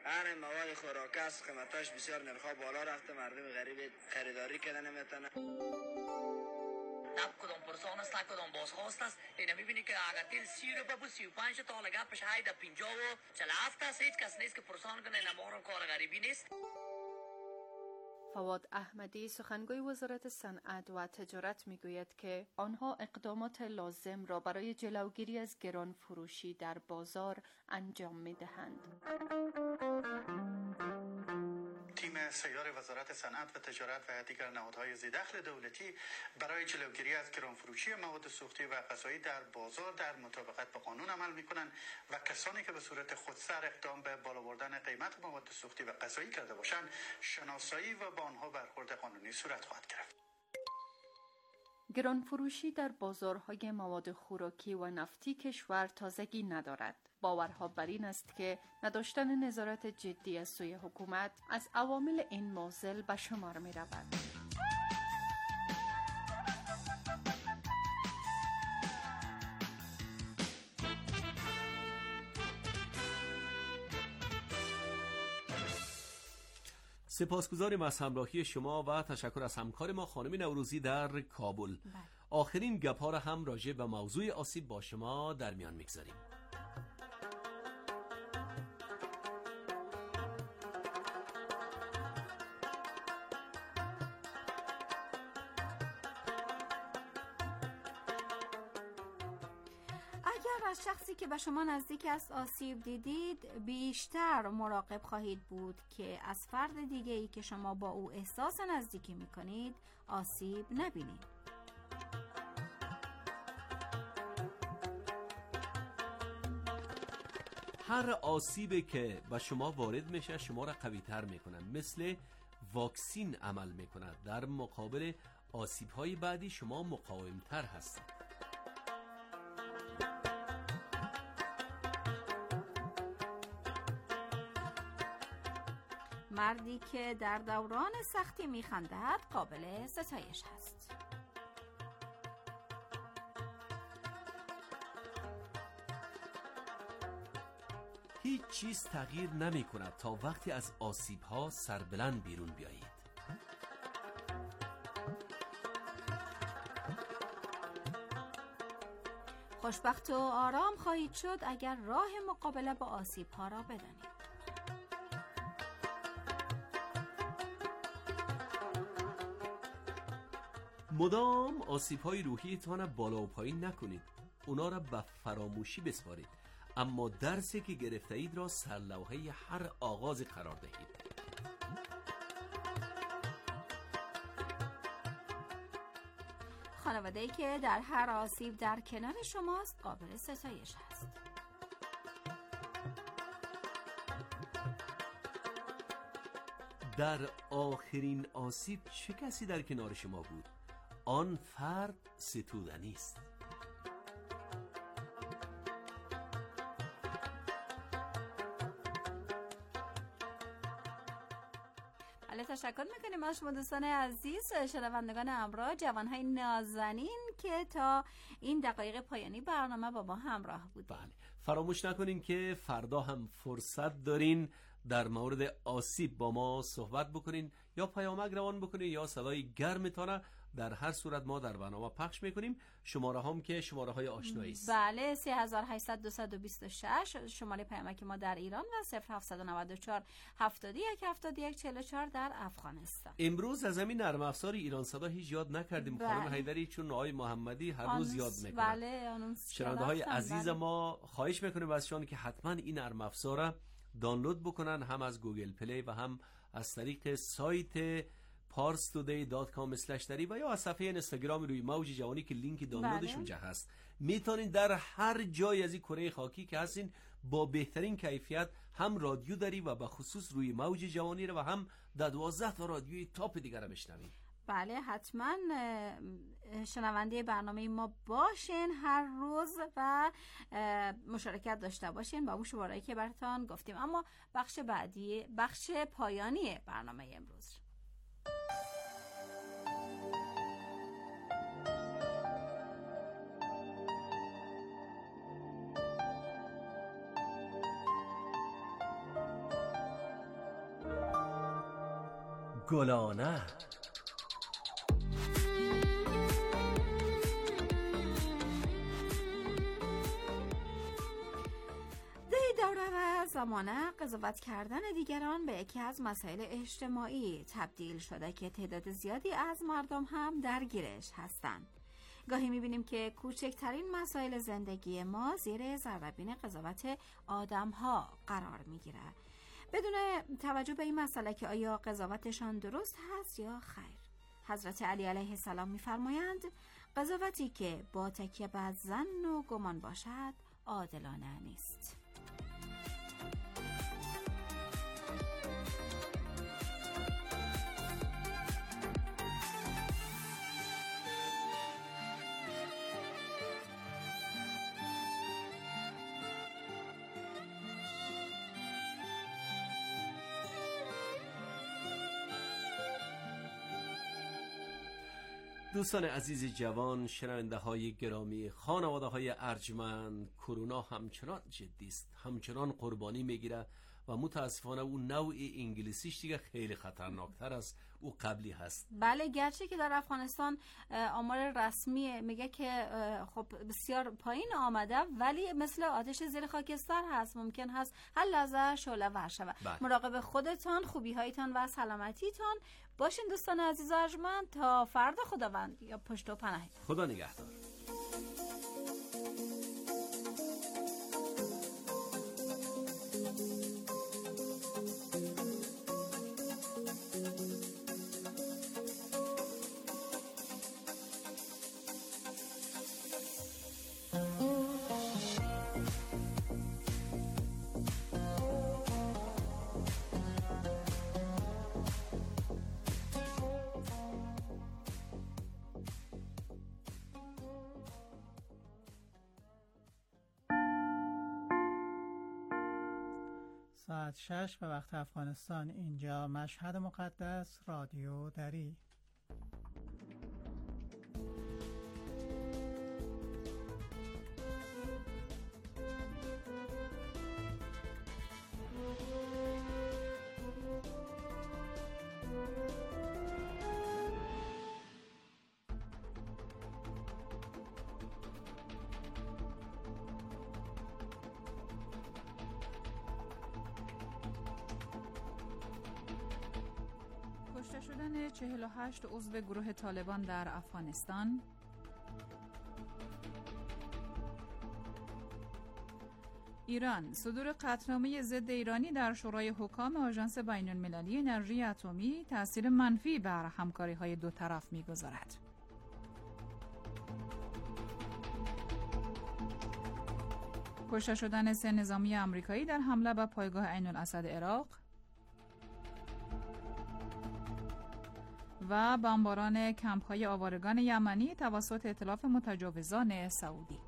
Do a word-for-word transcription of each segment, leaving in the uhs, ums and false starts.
هر مواد خوراک است قیمتاش بسیار نرخ بالا رفته، مردم غریب خریداری کردن نمیتونه. نب کدام پرسان است، کدام بازخواست است. اینا میبینی که اگر تیل سی روپه بود سی و پنج تا لگه پش هایده پینجا و چل هفت است. هیچ کس نیست که پرسان کنه. اینا مهرم کار غریبی نیست. فواد احمدی سخنگوی وزارت صنعت و تجارت میگوید که آنها اقدامات لازم را برای جلوگیری از گران فروشی در بازار انجام میدهند. تیم سیار وزارت صنعت و تجارت و دیگر نهادهای ذی‌دخل دولتی برای جلوگیری از گرانفروشی مواد سوختی و غذایی در بازار در مطابقت با قانون عمل می‌کنند و کسانی که به صورت خودسر اقدام به بالا بردن قیمت مواد سوختی و غذایی کرده باشند شناسایی و با آنها برخورد قانونی صورت خواهد گرفت. گرانفروشی در بازارهای مواد خوراکی و نفتی کشور تازگی ندارد. باورها بر این است که نداشتن نظارت جدی از سوی حکومت از عوامل این معضل به شمار می رود. سپاسگزاریم از همراهی شما و تشکر از همکار ما خانم نوروزی در کابل. بله. آخرین گپ‌ها را هم راجع به موضوع آسیب با شما در میان میگذاریم. اگر از شخصی که به شما نزدیک است آسیب دیدید، بیشتر مراقب خواهید بود که از فرد دیگه ای که شما با او احساس نزدیکی میکنید آسیب نبینید. هر آسیبی که به شما وارد میشه شما را قوی تر میکنه، مثل واکسین عمل میکنه. در مقابل آسیب های بعدی شما مقاوم تر هستید. مردی که در دوران سختی میخندد قابل ستایش هست. هیچ چیز تغییر نمی کند تا وقتی از آسیب ها سربلند بیرون بیایید. خوشبخت و آرام خواهید شد اگر راه مقابله با آسیب ها را بدانید. مدام آسیب‌های روحیتان بالا و پایین نکنید. اونا را به فراموشی بسپارید. اما درسی که گرفته اید را سرلوحه هر آغاز قرار دهید. خانواده‌ای که در هر آسیب در کنار شماست قابل ستایش است. در آخرین آسیب چه کسی در کنار شما بود؟ آن فرد ستودنی است. بله، تشکر میکنیم از شما دوستان عزیز، شنوندگان همراه، جوانهای نازنین که تا این دقایق پایانی برنامه با ما همراه بودید. بله، فراموش نکنین که فردا هم فرصت دارین در مورد آسیب با ما صحبت بکنین، یا پیامک روان بکنین یا صدای گرمتانه. در هر صورت ما در برنامه پخش میکنیم. شماره هم که شماره های آشنایی است. بله، سه هزار و هشتصد دویست و بیست و شش شماره پیامک ما در ایران و صفر هفتصد و نود و چهار هفتاد و یک هفتاد و یک چهل و چهار در افغانستان. امروز از همین نرم افزار ایران صدا هیچ یاد نکردیم. بله. خانم حیدری چون آقای محمدی هر روز یاد میکنه. بله، آنونس. شنونده های عزیز بله. ما خواهش میکنیم ازشان که حتما این نرم افزار دانلود بکنن، هم از گوگل پلی و هم از طریق سایت پارس تودی دات کام اسلش دری و یا از صفحه اینستاگرام روی موج جوانی که لینک دانلودش بله. اونجا هست. میتونین در هر جای از این کره خاکی که هستین با بهترین کیفیت هم رادیو داری و به خصوص روی موج جوانی رو و هم در دوازده تا رادیوی تاپ دیگر رو بشنوین. بله، حتما شنونده برنامه ما باشین هر روز و مشارکت داشته باشین با اون شماره‌ای که براتون گفتیم. اما بخش بعدی، بخش پایانی برنامه امروز، گلانه. زمانه قضاوت کردن دیگران به یکی از مسائل اجتماعی تبدیل شده که تعداد زیادی از مردم هم درگیرش هستند. گاهی میبینیم که کوچکترین مسائل زندگی ما زیر ذره‌بین قضاوت آدم‌ها قرار میگیره بدون توجه به این مسئله که آیا قضاوتشان درست هست یا خیر. حضرت علی علیه السلام میفرمایند قضاوتی که با تکیه بر ظن و گمان باشد عادلانه نیست. دوستان عزیز جوان، شنونده های گرامی، خانواده های ارجمند، کرونا همچنان جدی است، همچنان قربانی میگیره و متاسفانه اون نوع انگلیسیش دیگه خیلی خطرناکتر است، او قبلی هست. بله، گرچه که در افغانستان آمار رسمی میگه که خب بسیار پایین آمده، ولی مثل آتش زیر خاکستر هست، ممکن هست هر لحظه شعله ور شود. مراقب خودتان، خوبی هایتان و سلامتیتان باشین دوستان عزیز و ارجمند. تا فردا خداوند یا پشت و پناه. خدا نگهدار. ساعت شش به وقت افغانستان. اینجا مشهد مقدس، رادیو دری. کشته شدن چهل و هشت عضو گروه طالبان در افغانستان، ایران صدور قطعنامه ضد ایرانی در شورای حکام آژانس بین‌المللی انرژی اتمی تأثیر منفی بر همکاری‌های دو طرف می‌گذارد. کشته شدن سه نظامی آمریکایی در حمله به پایگاه عین الاسد عراق و بمباران کمپ‌های آوارگان یمنی توسط ائتلاف متجاوزان سعودی.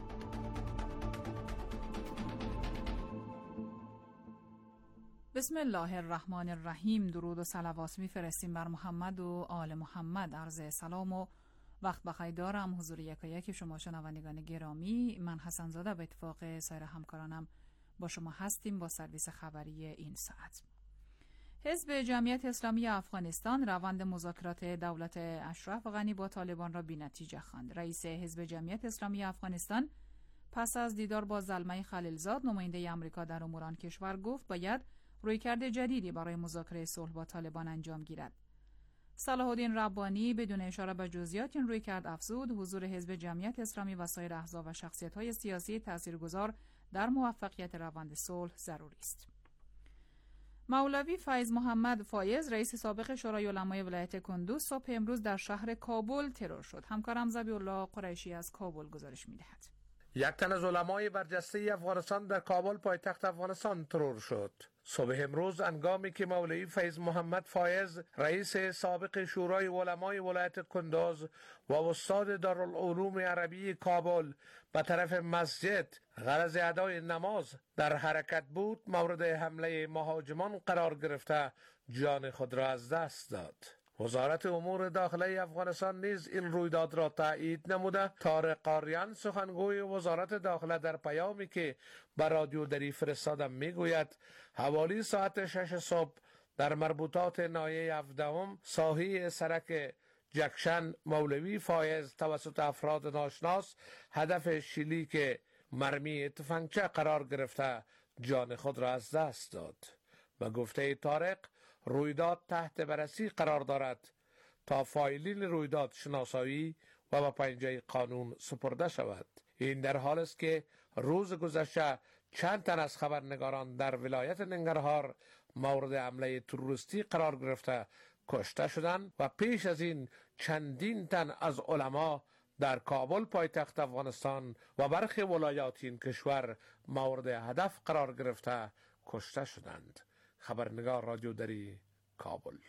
بسم الله الرحمن الرحیم. درود و صلوات می‌فرستیم بر محمد و آل محمد. عرض سلام و وقت بخیر دارم حضور یکایک شما شنوندگان گرامی. من حسن زاده به اتفاق سایر همکارانم با شما هستیم با سرویس خبری این ساعت. حزب جمعیت اسلامی افغانستان روند مذاکرات دولت اشرف غنی با طالبان را بی‌نتیجه خواند. رئیس حزب جمعیت اسلامی افغانستان پس از دیدار با زلمه خلیلزاد نماینده آمریکا در امور آن کشور گفت باید رویکرد جدیدی برای مذاکره صلح با طالبان انجام گیرد. صلاح الدین ربانی بدون اشاره به جزئیات این رویکرد افزود حضور حزب جمعیت اسلامی و سایر احزاب و شخصیت‌های سیاسی تاثیرگذار در موفقیت روند صلح ضروری است. مولوی فیض محمد فایز رئیس سابق شورای علمای ولایت کندوز صبح امروز در شهر کابل ترور شد. همکارم ذبیح الله قریشی از کابل گزارش می‌دهد. یک تن از علمای برجسته افغانستان در کابل پایتخت افغانستان ترور شد. صبح امروز هنگامی که مولوی فیض محمد فایز رئیس سابق شورای علمای ولایت کندوز و استاد دارالعلوم عربی کابل به طرف مسجد غرض ادای نماز در حرکت بود، مورد حمله مهاجمان قرار گرفته جان خود را از دست داد. وزارت امور داخلی افغانستان نیز این رویداد را تایید نموده. طارق قاریان سخنگوی وزارت داخله در پیامی که به رادیو دری فرستاده میگوید حوالی ساعت شش صبح در مربوطات ناحیه هفدهم ساحه سرک جکشن مولوی فایز توسط افراد ناشناس هدف شلیک مرمی تفنگچه قرار گرفته جان خود را از دست داد. به گفته طارق رویداد تحت بررسی قرار دارد تا فایلین رویداد شناسایی و به پنجه قانون سپرده شود. این در حال است که روز گذشته چند تن از خبرنگاران در ولایت ننگرهار مورد حمله تروریستی قرار گرفته کشته شدند و پیش از این چندین تن از علما در کابل پایتخت افغانستان و برخی ولایات این کشور مورد هدف قرار گرفته کشته شدند. خبرنگار رادیو دری کابل.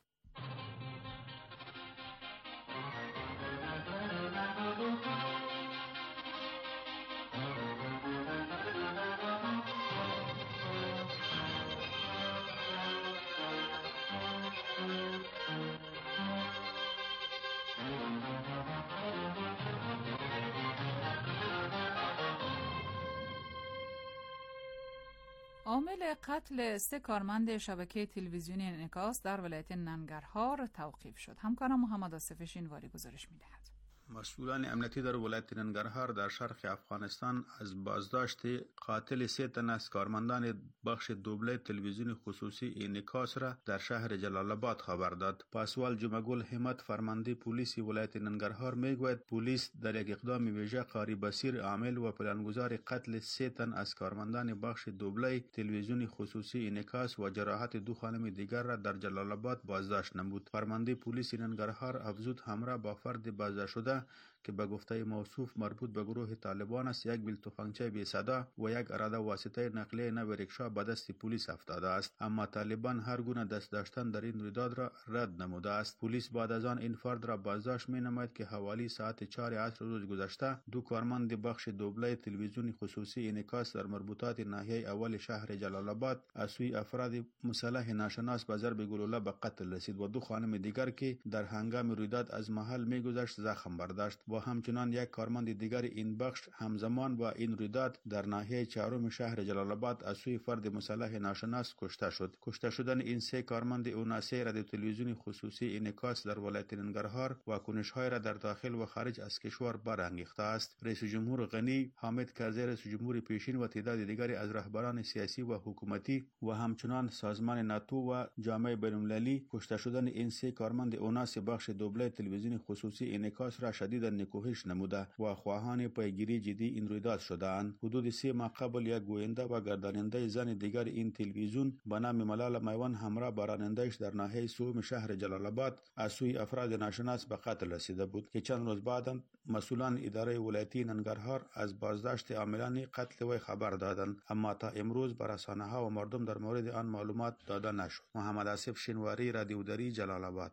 عامل قتل سه کارمند شبکه تلویزیونی انعکاس در ولایت ننگرهار توقیف شد. همکارم محمد آصف شینواری گزارش می‌دهد. مسئولان امنیتی در ولایت ننگرهار در شرق افغانستان از بازداشت قاتل سه تن از کارمندان بخش دوبله تلویزیون خصوصی انعکاس را در شهر جلال آباد خبر داد. پاسوال جمعگل همت فرمانده پلیس ولایت ننگرهار میگوید پلیس در یک اقدام ویژه قاری بصیر عامل و پلانگذار قتل سه تن از کارمندان بخش دوبله تلویزیون خصوصی انعکاس و جراحت دو خانم دیگر را در جلال آباد بازداشت نمود. فرمانده پلیس ننگرهار افزود همراه با فرد بازداشت شده که به گفته موصوف مربوط به گروه طالبان است یک بیل تفنگچه بی صدا و یک اراده واسطه نقلیه نو رکشا به دست پلیس افتاده است، اما طالبان هر گونه دست داشتن در این رویداد را رد نموده است. پلیس بعد از آن این فرد را بازداشت می نماید که حوالی ساعت چهار عصر روز گذشته دو کارمند بخش دوبله تلویزیون خصوصی انعکاس در مربوطات ناحیه اول شهر جلال آباد از سوی افراد مسلح ناشناس به ضرب گلوله به قتل رسید و دو خانم دیگر که در هنگام رویداد از محل می گذشت زخم برداشت و همچنان یک کارمند دیگر این بخش همزمان با این رویداد در ناحیه چهارم شهر جلال آباد از سوی فرد مسلح ناشناس کشته شد. کشته شدن این سه کارمند اوناسه رادیو تلویزیون خصوصی انعکاس در ولایت ننگرهار واکنش‌های را در داخل و خارج از کشور برانگیخته است. رئیس جمهور غنی، حامد کرزی رئیس جمهور پیشین و تعداد دیگری از رهبران سیاسی و حکومتی و همچنان سازمان ناتو و جامعه بین‌المللی کشته شدن این سه کارمند اوناس بخش دوبله تلویزیون خصوصی انعکاس را شدید نکوهش نموده و خواهان پیگیری جدی این رویداد شده‌اند. حدود سه ماه قبل یک گوینده و گرداننده زن دیگر این تلویزیون به نام ملال میوان همراه با راننده‌اش در ناحیه سوم شهر جلال آباد از سوی افراد ناشناس به قتل رسیده بود که چند روز بعد مسئولان اداره ولایتی ننگرهار از بازداشت عاملان قتل وی خبر دادند، اما تا امروز بر رسانه‌ها و مردم در مورد آن معلومات داده نشد. محمد آصف شینواری، رادیو دری، جلال آباد.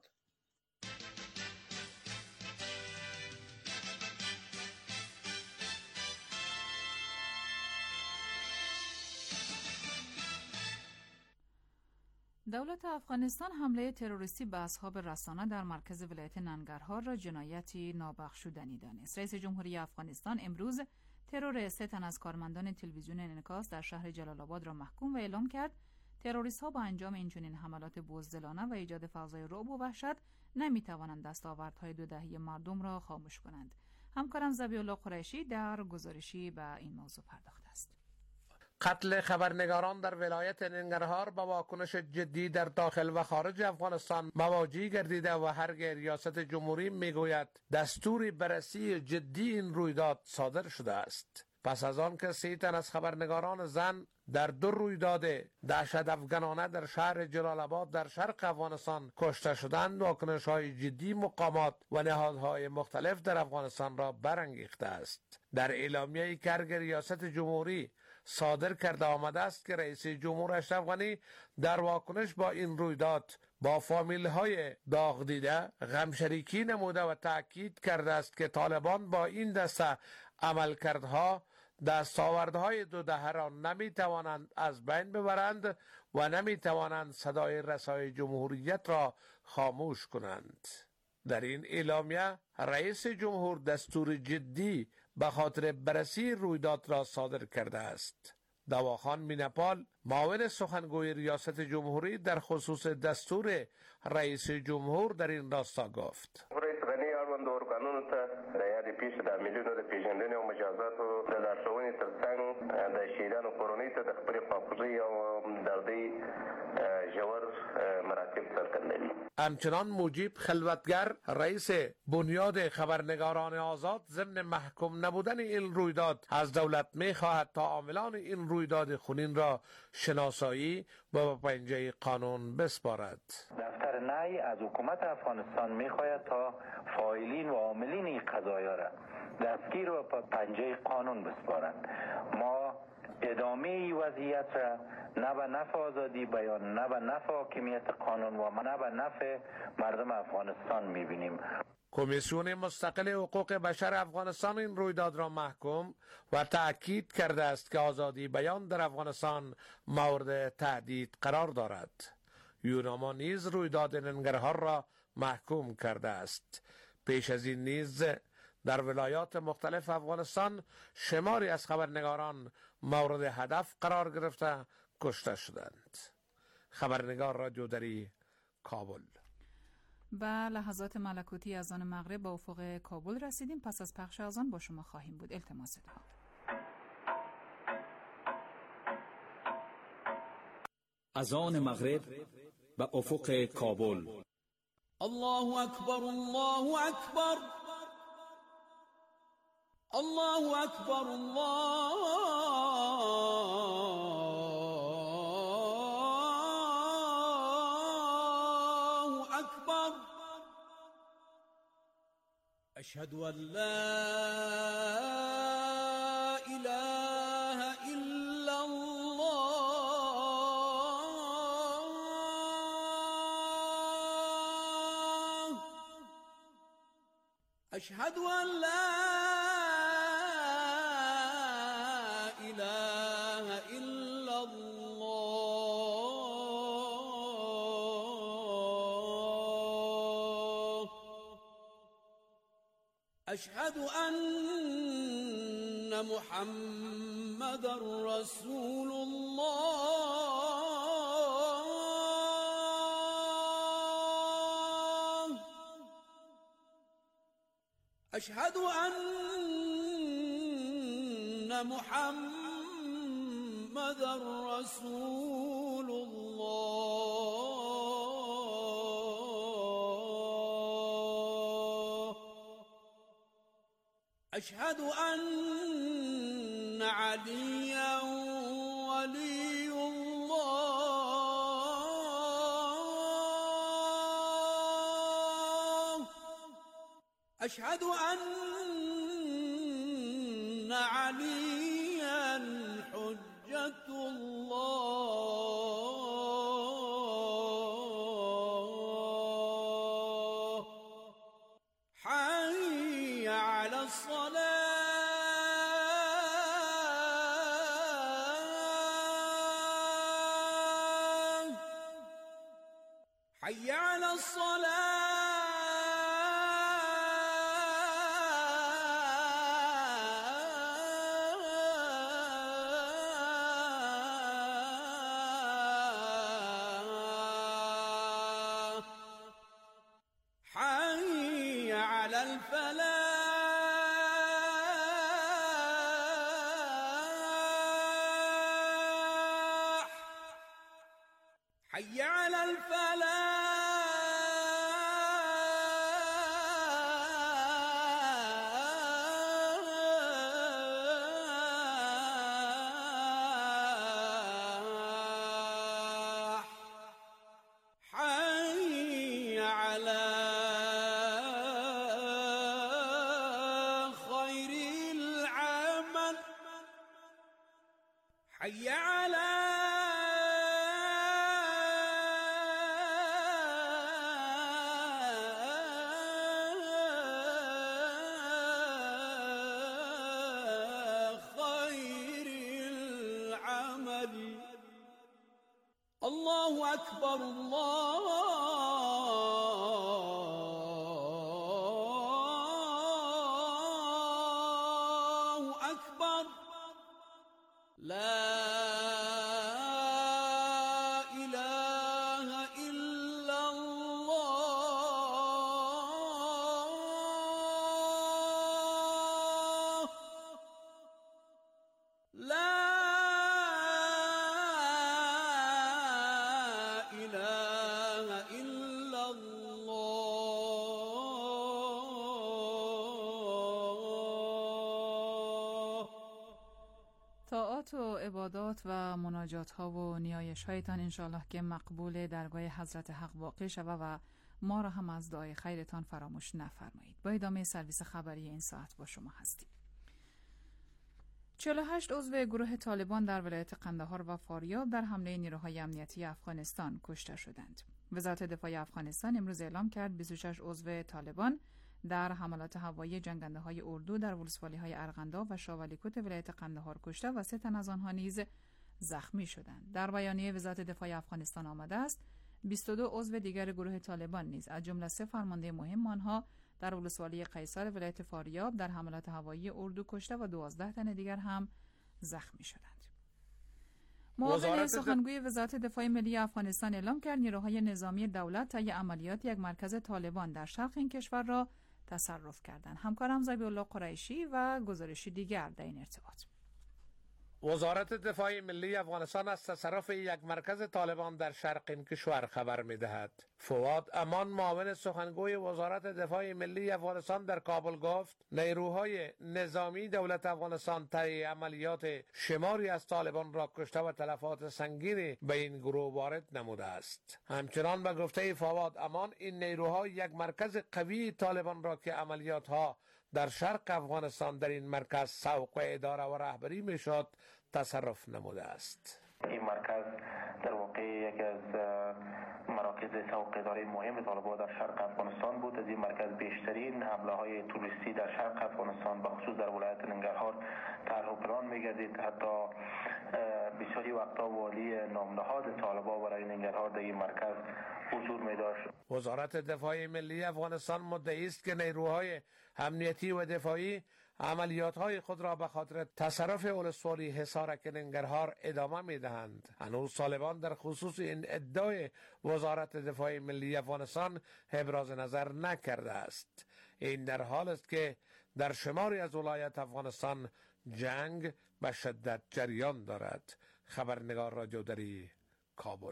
دولت افغانستان حمله تروریستی به اصحاب رسانه در مرکز ولایت ننگرهار را جنایتی نابخشودنی دانست. رئیس جمهوری افغانستان امروز ترور سه تن از کارمندان تلویزیون انعکاس در شهر جلال آباد را محکوم و اعلام کرد تروریست‌ها با انجام اینچنین حملات بزدلانه و ایجاد فضای رعب و وحشت نمی‌توانند دستاوردهای دو دهه مردم را خاموش کنند. همکارم ذبیح‌الله قریشی در گزارشی به این موضوع پرداخته است. قتل خبرنگاران در ولایت ننگرهار با واکنش جدی در داخل و خارج افغانستان مواجه گردیده و هرگاه ریاست جمهوری میگوید دستور بررسی جدی این رویداد صادر شده است. پس از آن که سی تن از خبرنگاران زن در دو رویداد دهشت افغانانه در شهر جلال آباد در شرق افغانستان کشته شدند، واکنش‌های جدی مقامات و نهادهای مختلف در افغانستان را برانگیخته است. در اعلامیه‌ای که ریاست جمهوری صادر کرده آمده است که رئیس جمهور اشرف غنی در واکنش با این رویداد با فامیل‌های داغ دیده غمشریکی نموده و تأکید کرده است که طالبان با این دسته عملکردها دستاوردهای دو دهه را نمی‌توانند از بین ببرند و نمی‌توانند صدای رسای جمهوریت را خاموش کنند. در این اعلامیه رئیس جمهور دستور جدی به خاطر بررسی رویداد را صادر کرده است. دواخان مینپال معاون سخنگوی ریاست جمهوری در خصوص دستور رئیس جمهور در این راستا گفت: رئیس غنی اړوند ارګانونو ته د یادې پیښې د عاملینو د پیژندنې او مجازاتو د لارښوونې ترڅنګ د شهیدانو کورنۍ ته د خپلې خواخوږۍ او همدردۍ ژور مراتب څرګندوي. همچنان مجیب خلوتگر رئیس بنیاد خبرنگاران آزاد ضمن محکوم نبودن این رویداد از دولت می‌خواهد تا عاملان این رویداد خونین را شناسایی و به پنجه قانون بسپارد. دفتر نهی از حکومت افغانستان می‌خواهد تا فاعلین و عاملین این قضایا را دستگیر و به پنجه قانون بسپارند. ما ادامه این وضعیت را نه به نفع آزادی بیان، نه به نفع حاکمیت قانون و نه به نفع مردم افغانستان می‌بینیم. کمیسیون مستقل حقوق بشر افغانستان این رویداد را محکوم و تأکید کرده است که آزادی بیان در افغانستان مورد تهدید قرار دارد. یوناما نیز رویداد ننگرهار را محکوم کرده است. پیش از این نیز در ولایات مختلف افغانستان شماری از خبرنگاران مورد هدف قرار گرفته کشته شدند. خبرنگار رادیو دری، کابل. به لحظات ملکوتی از آن مغرب به افق کابل رسیدیم. پس از پخش از آن با شما خواهیم بود. التماس دعا. از آن مغرب به افق کابل. الله اکبر، الله اکبر، الله اکبر، الله اکبر. اشهد ان لا اله الا الله. اشهد ان لا أشهد أن محمد رسول الله. أشهد أن محمد رسول الله. أشهد أن عليا ولي الله. أشهد أن عليا حجة الله. حي على الصلاة. حي على الصلاة. حي على الفلاح. حي على الفلاح. حي على خير العمل. حي على خير العمل. الله أكبر، الله أكبر. لا صلوات و عبادات و مناجات ها و نیایش هایتان انشاءالله که مقبول درگاه حضرت حق واقع شود و ما را هم از دعای خیرتان فراموش نفرمایید. با ادامه سرویس خبری این ساعت با شما هستیم. چهل و هشت عضو گروه طالبان در ولایت قندهار و فاریاب در حمله نیروهای امنیتی افغانستان کشته شدند. وزارت دفاع افغانستان امروز اعلام کرد بیست و شش عضو طالبان در حملات هوایی جنگنده های اردو در ولسوالی های ارغندا و شاولیکوت ولایت قندهار کشته و سه تن از آنها نیز زخمی شدند. در بیانیه وزارت دفاع افغانستان آمده است بیست و دو عضو دیگر گروه طالبان نیز از جمله سه فرمانده مهم آنها در ولسوالی قیصر ولایت فاریاب در حملات هوایی اردو کشته و دوازده تن دیگر هم زخمی شدند. معاون سخنگوی وزارت دفاع ملی افغانستان اعلام کرد نیروهای نظامی دولت طی عملیات یک مرکز طالبان در شرق این کشور را تصرف کردند. همکارم ذبیح الله قریشی و گزارشی دیگر در این ارتباط. وزارت دفاع ملی افغانستان از تصرف یک مرکز طالبان در شرق این کشور خبر می‌دهد. فواد امان معاون سخنگوی وزارت دفاع ملی افغانستان در کابل گفت نیروهای نظامی دولت افغانستان طی عملیات شماری از طالبان را کشته و تلفات سنگینی به این گروه وارد نموده است. همچنان به گفته فواد امان این نیروها یک مرکز قوی طالبان را که عملیات ها در شرق افغانستان در این مرکز سوق و اداره و رهبری میشد تصرف نموده است. این مرکز در واقع یکی از مراکز سوق اداره مهم طالبان در شرق افغانستان بود. از این مرکز بیشترین حمله های توریستی در شرق افغانستان به خصوص در ولایت ننگرهار طرح و پلان می‌گردید. حتی بسیاری وقتا والی نامنهاد طالبان برای ننگرهار در این مرکز حضور می‌داشت. وزارت دفاع ملی افغانستان مدعی است که نیروهای امنیتی و دفاعی عملیات‌های خود را به خاطر تصرف ولسوالی حصارک ننگرهار ادامه می‌دهند. هنوز طالبان در خصوص این ادعای وزارت دفاع ملی افغانستان ابراز نظر نکرده است. این در حال است که در شماری از ولایات افغانستان جنگ به شدت جریان دارد. خبرنگار راجودری، کابل.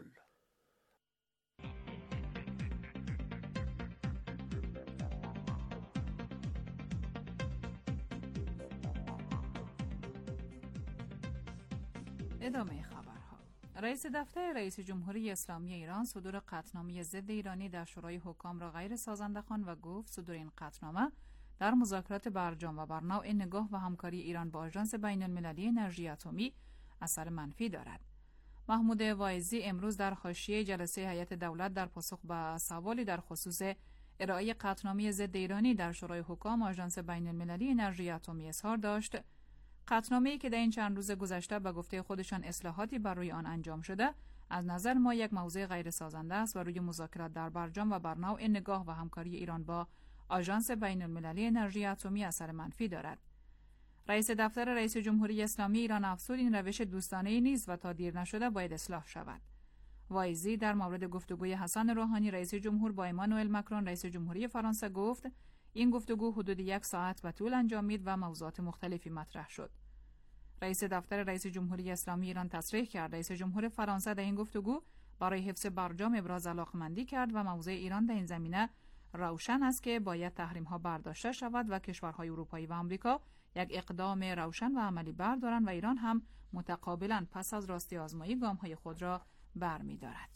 ادامه خبرها. رئیس دفتر رئیس جمهوری اسلامی ایران صدور قطعنامه ضد ایرانی در شورای حکام را غیر سازنده خواند و گفت صدور این قطعنامه در مذاکرات برجام و بر نوع نگاه و همکاری ایران با آژانس بین المللی انرژی اتمی اثر منفی دارد. محمود واعظی امروز در حاشیه جلسه هیئت دولت در پاسخ به سوالی در خصوص ارائه قطعنامه ضد ایرانی در شورای حکام آژانس بین المللی انرژی اتمی اظهار داشت قطعنامه‌ای که در این چند روز گذشته به گفته خودشان اصلاحاتی بر روی آن انجام شده از نظر ما یک موضوع غیر سازنده است و روی مذاکرات در برجام و بر نوع نگاه و همکاری ایران با آژانس بین المللی انرژی اتمی اثر منفی دارد. رئیس دفتر رئیس جمهوری اسلامی ایران افزود این روش دوستانه‌ای نیست و تا دیر نشده باید اصلاح شود. واعظی در مورد گفتگوی حسن روحانی رئیس جمهور با امانوئل مکرون رئیس جمهوری فرانسه گفت این گفتگو حدود یک ساعت به طول انجامید و موضوعات مختلفی مطرح شد. رئیس دفتر رئیس جمهوری اسلامی ایران تصریح کرد رئیس جمهور فرانسه در این گفتگو برای حفظ برجام ابراز علاقمندی کرد و موضع ایران در این زمینه روشن است که باید تحریم‌ها برداشته شود و کشورهای اروپایی و آمریکا یک اقدام روشن و عملی بردارند و ایران هم متقابلا پس از راستی آزمایی گام‌های خود را برمی‌دارد.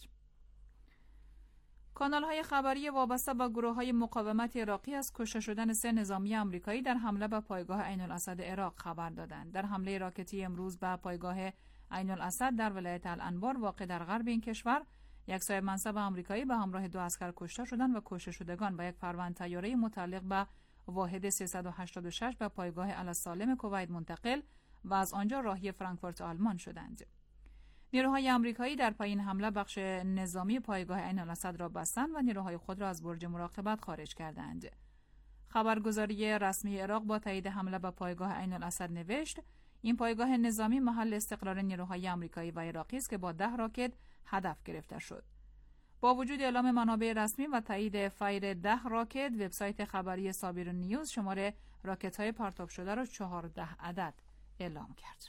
کانال‌های خبری وابسته به گروه‌های مقاومت عراقی از کشته شدن سه نظامی آمریکایی در حمله به پایگاه عین الاسد عراق خبر دادند. در حمله راکتی امروز به پایگاه عین الاسد در ولایت الانبار واقع در غرب این کشور، یک صاحب منصب آمریکایی به همراه دو عسکر کشته شدند و کشته شدگان به یک پرواز طیاره متعلق به واحد سیصد و هشتاد و شش به پایگاه السالم کویت منتقل و از آنجا راهی فرانکفورت آلمان شدند. نیروهای آمریکایی در پایین حمله بخش نظامی پایگاه عین الاسد را بستند و نیروهای خود را از برج مراقبت خارج کردند. خبرگزاری رسمی عراق با تایید حمله به پایگاه عین الاسد نوشت این پایگاه نظامی محل استقرار نیروهای آمریکایی و عراقی است که با ده راکت هدف گرفته شد. با وجود اعلام منابع رسمی و تایید فایر ده راکت، وبسایت خبری صابر نیوز شماره راکت‌های پرتاب شده را چهارده عدد اعلام کرد.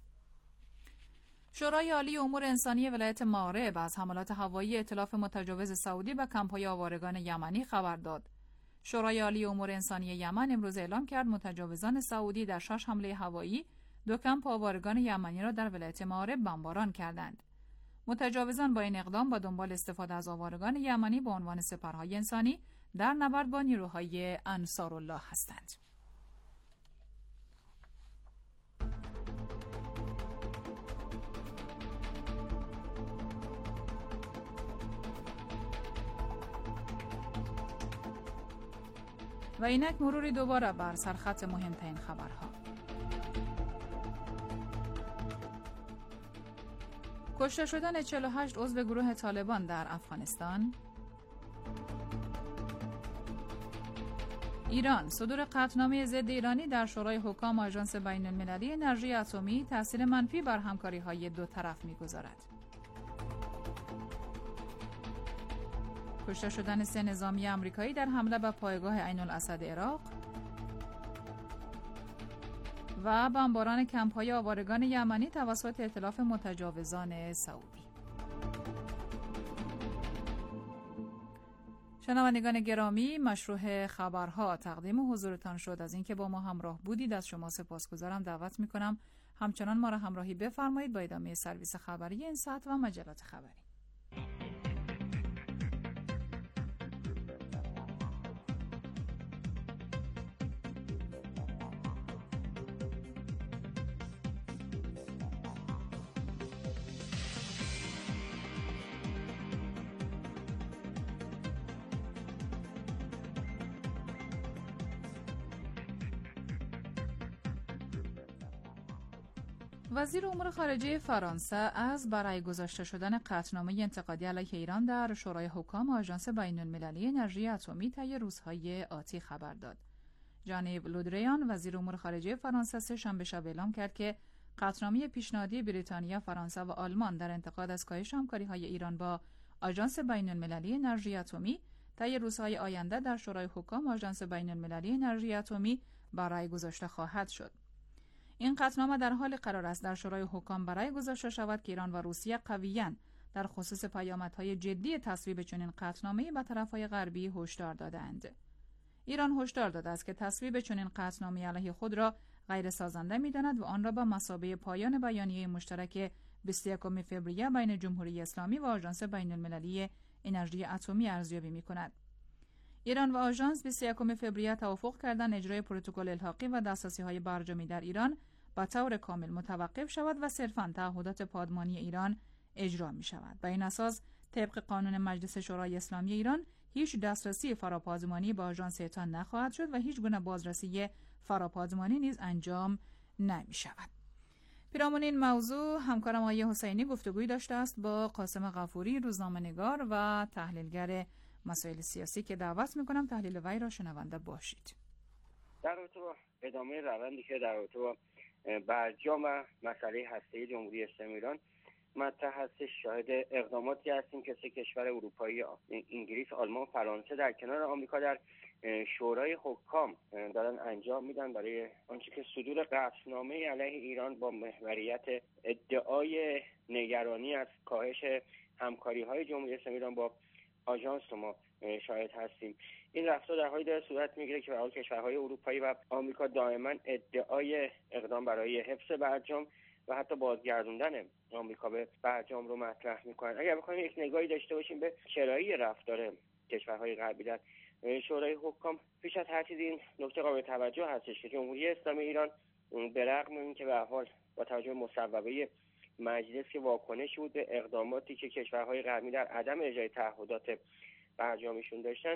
شورای عالی امور انسانی ولایت مغرب از حملات هوایی ائتلاف متجاوز سعودی به کمپ‌های آوارگان یمنی خبر داد. شورای عالی امور انسانی یمن امروز اعلام کرد متجاوزان سعودی در شش حمله هوایی دو کمپ آوارگان یمنی را در ولایت مآرب بمباران کردند. متجاوزان با این اقدام با دنبال استفاده از آوارگان یمنی به عنوان سپرهای انسانی در نبرد با نیروهای انصارالله هستند. و اینک مروری دوباره بر سرخط مهمترین خبرها. کشته شدن چهل و هشت عضو گروه طالبان در افغانستان. ایران صدور قطعنامه ضد ایرانی در شورای حکام آژانس بین المللی انرژی اتمی تاثیر منفی بر همکاری‌های دو طرف می‌گذارد. کشته شدن سه نظامی آمریکایی در حمله به پایگاه عین الاسد عراق و بمباران کمپ‌های آوارگان یمنی توسط ائتلاف متجاوزان سعودی. شنوندگان گرامی، مشروع خبرها تقدیم حضورتان شد. از اینکه با ما همراه بودید از شما سپاسگزارم. دعوت می‌کنم همچنان ما را همراهی بفرمایید با ادامه سرویس خبری این ساعت و مجلات خبری. وزیر امور خارجه فرانسه از برای گذاشته شدن قطعنامه انتقادی علیه ایران در شورای حکام آژانس بین المللی انرژی اتمی طی روزهای آتی خبر داد. جانیو لودریان وزیر امور خارجه فرانسه سه شنبه شب اعلام کرد که قطعنامه پیشنهادی بریتانیا، فرانسه و آلمان در انتقاد از کاهش همکاری‌های ایران با آژانس بین المللی انرژی اتمی طی روزهای آینده در شورای حکام آژانس بین المللی انرژی اتمی برای گذاشته خواهد شد. این قطعنامه در حال قرار است در شورای حکام برای گذاشته شود که ایران و روسیه قویاً در خصوص پیامدهای جدی تصویب چنین قطعنامه‌ای به طرف‌های غربی هشدار دادند. ایران هشدار داده است که تصویب چنین قطعنامه‌ای علیه خود را غیر سازنده می‌داند و آن را به مثابه پایان بیانیه مشترک بیست و یکم فوریه بین جمهوری اسلامی و آژانس بین المللی انرژی اتمی ارزیابی می‌کند. ایران و آژانس بیست و یکم فوریه توافق کردند اجرای پروتکل الحاقی و دسترسی‌های برجامی در ایران به طور کامل متوقف شود و صرفاً تعهدات پادمانی ایران اجرا می شود. به این اساس طبق قانون مجلس شورای اسلامی ایران هیچ دسترسی فراپادمانی به آژانس اعطا نخواهد شد و هیچ گونه بازرسی فراپادمانی نیز انجام نمی شود. پیرامون این موضوع همکارم آیه حسینی گفتگویی داشته است با قاسم غفوری، روزنامه‌نگار و تحلیلگر مسائل سیاسی که دعوت می‌کنم تحلیل وی را شنونده باشید. در رابطه با ادامه روندی که در رابطه با برجام و مسئله هسته‌ای جمهوری اسلامی ایران مطرح هستش، شاهد اقداماتی هستیم که سه کشور اروپایی، انگلیس، آلمان، فرانسه در کنار آمریکا در شورای حکام دارن انجام میدن برای آنچه که صدور قطعنامه علیه ایران با محوریت ادعای نگرانی از کاهش همکاری‌های جمهوری اسلامی ایران با آژانس ما شاهد هستیم. این رفتار در حالی داره صورت میگیره که به حال کشورهای اروپایی و آمریکا دائما ادعای اقدام برای حفظ برجام و حتی بازگردوندن آمریکا به برجام رو مطرح میکنن. اگر بخوایم یک نگاهی داشته باشیم به چرایی رفتار کشورهای غربی در شورای حکام، پیش از هر چیزی این نکته قابل توجه هستش که جمهوری اسلامی ایران به رغم اینکه به حال با توجه به مصوبه مجلس که واکنشی بود به اقداماتی که کشورهای غربی در عدم اجرای تعهدات برجامیشون داشتن،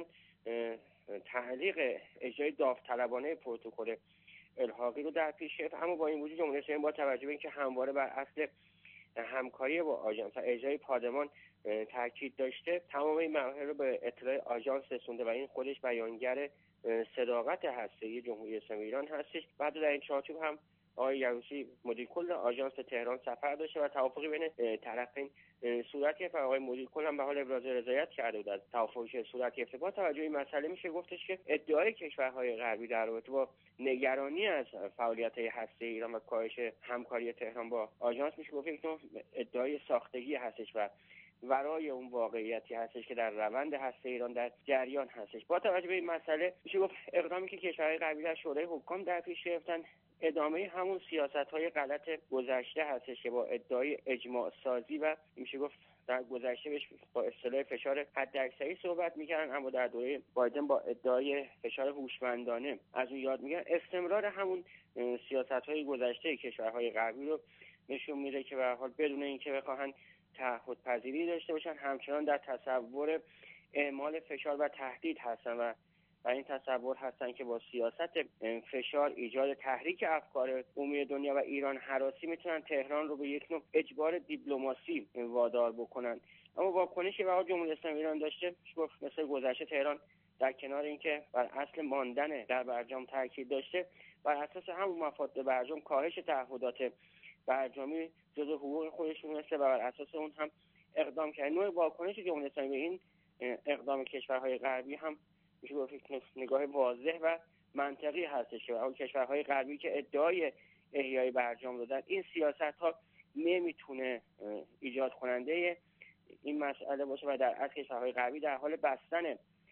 تعلیق اجرای داوطلبانه پروتکل الحاقی رو در پیش گرفت، اما با این وجود جمهوری اسلامی با توجه به اینکه همواره بر اصل همکاری با آژانس و اجرای پادمان تاکید داشته، تمام این مراحل رو به اطلاع آژانس رسونده و این خودش بیانگر صداقت هسته‌ای جمهوری اسلامی ایران هستش. بعد در این چارچوب هم آقای یعوسی مدیر کل آژانس تهران سفر داشته و توافقی بین طرفین صورت گرفت. آقای مدیر کل هم به حال ابراز رضایت کرده بود از توافقی که صورت گرفته. با توجه به این مسئله میشه گفتش که ادعای کشورهای غربی در رابطه با نگرانی از فعالیت‌های هسته‌ای ایران و کاهش همکاری تهران با آژانس میشه گفت یک نوع ادعای ساختگی هستش و ورای اون واقعیتی هستش که در روند هسته ایران در جریان هستش. با توجه به این مسئله میشه گفت اقدامی که کشورهای غربی در شورای حکام در پیش گرفتن ادامه همون سیاست‌های غلط گذشته هستش که با ادعای اجماع سازی و میشه گفت در گذشته بهش با اصطلاح فشار حداکثری صحبت میکردن، اما در دوره بایدن با ادعای فشار هوشمندانه از اون یاد میگن. استمرار همون سیاست‌های گذشته کشورهای غربی رو نشون میده که به هر حال بدون اینکه بخواهن تعهدپذیری داشته باشن، همچنان در تصور اعمال فشار و تهدید هستن و و این تصور هستن که با سیاست فشار، ایجاد تحریک افکار عمومی دنیا و ایران هراسی میتونن تهران رو به یک نوع اجبار دیپلماسی وادار بکنن. اما واکنشی که جمهوری اسلامی ایران داشته، مثل گذشته تهران در کنار اینکه بر اصل ماندن در برجام تاکید داشته، بر اساس همون مفاد برجام کاهش تعهدات برجامی جزو حقوق خودش می‌دونسته و بر اساس اون هم اقدام کرد. نوع واکنش جمهوری اسلامی به این اقدام کشورهای غربی هم میشه گفت نگاه واضح و منطقی هستش که اون کشورهای غربی که ادعای احیای برجام دادن، این سیاست‌ها نمیتونه ایجاد کننده این مسئله باشه و در اصل کشورهای غربی در حال بستن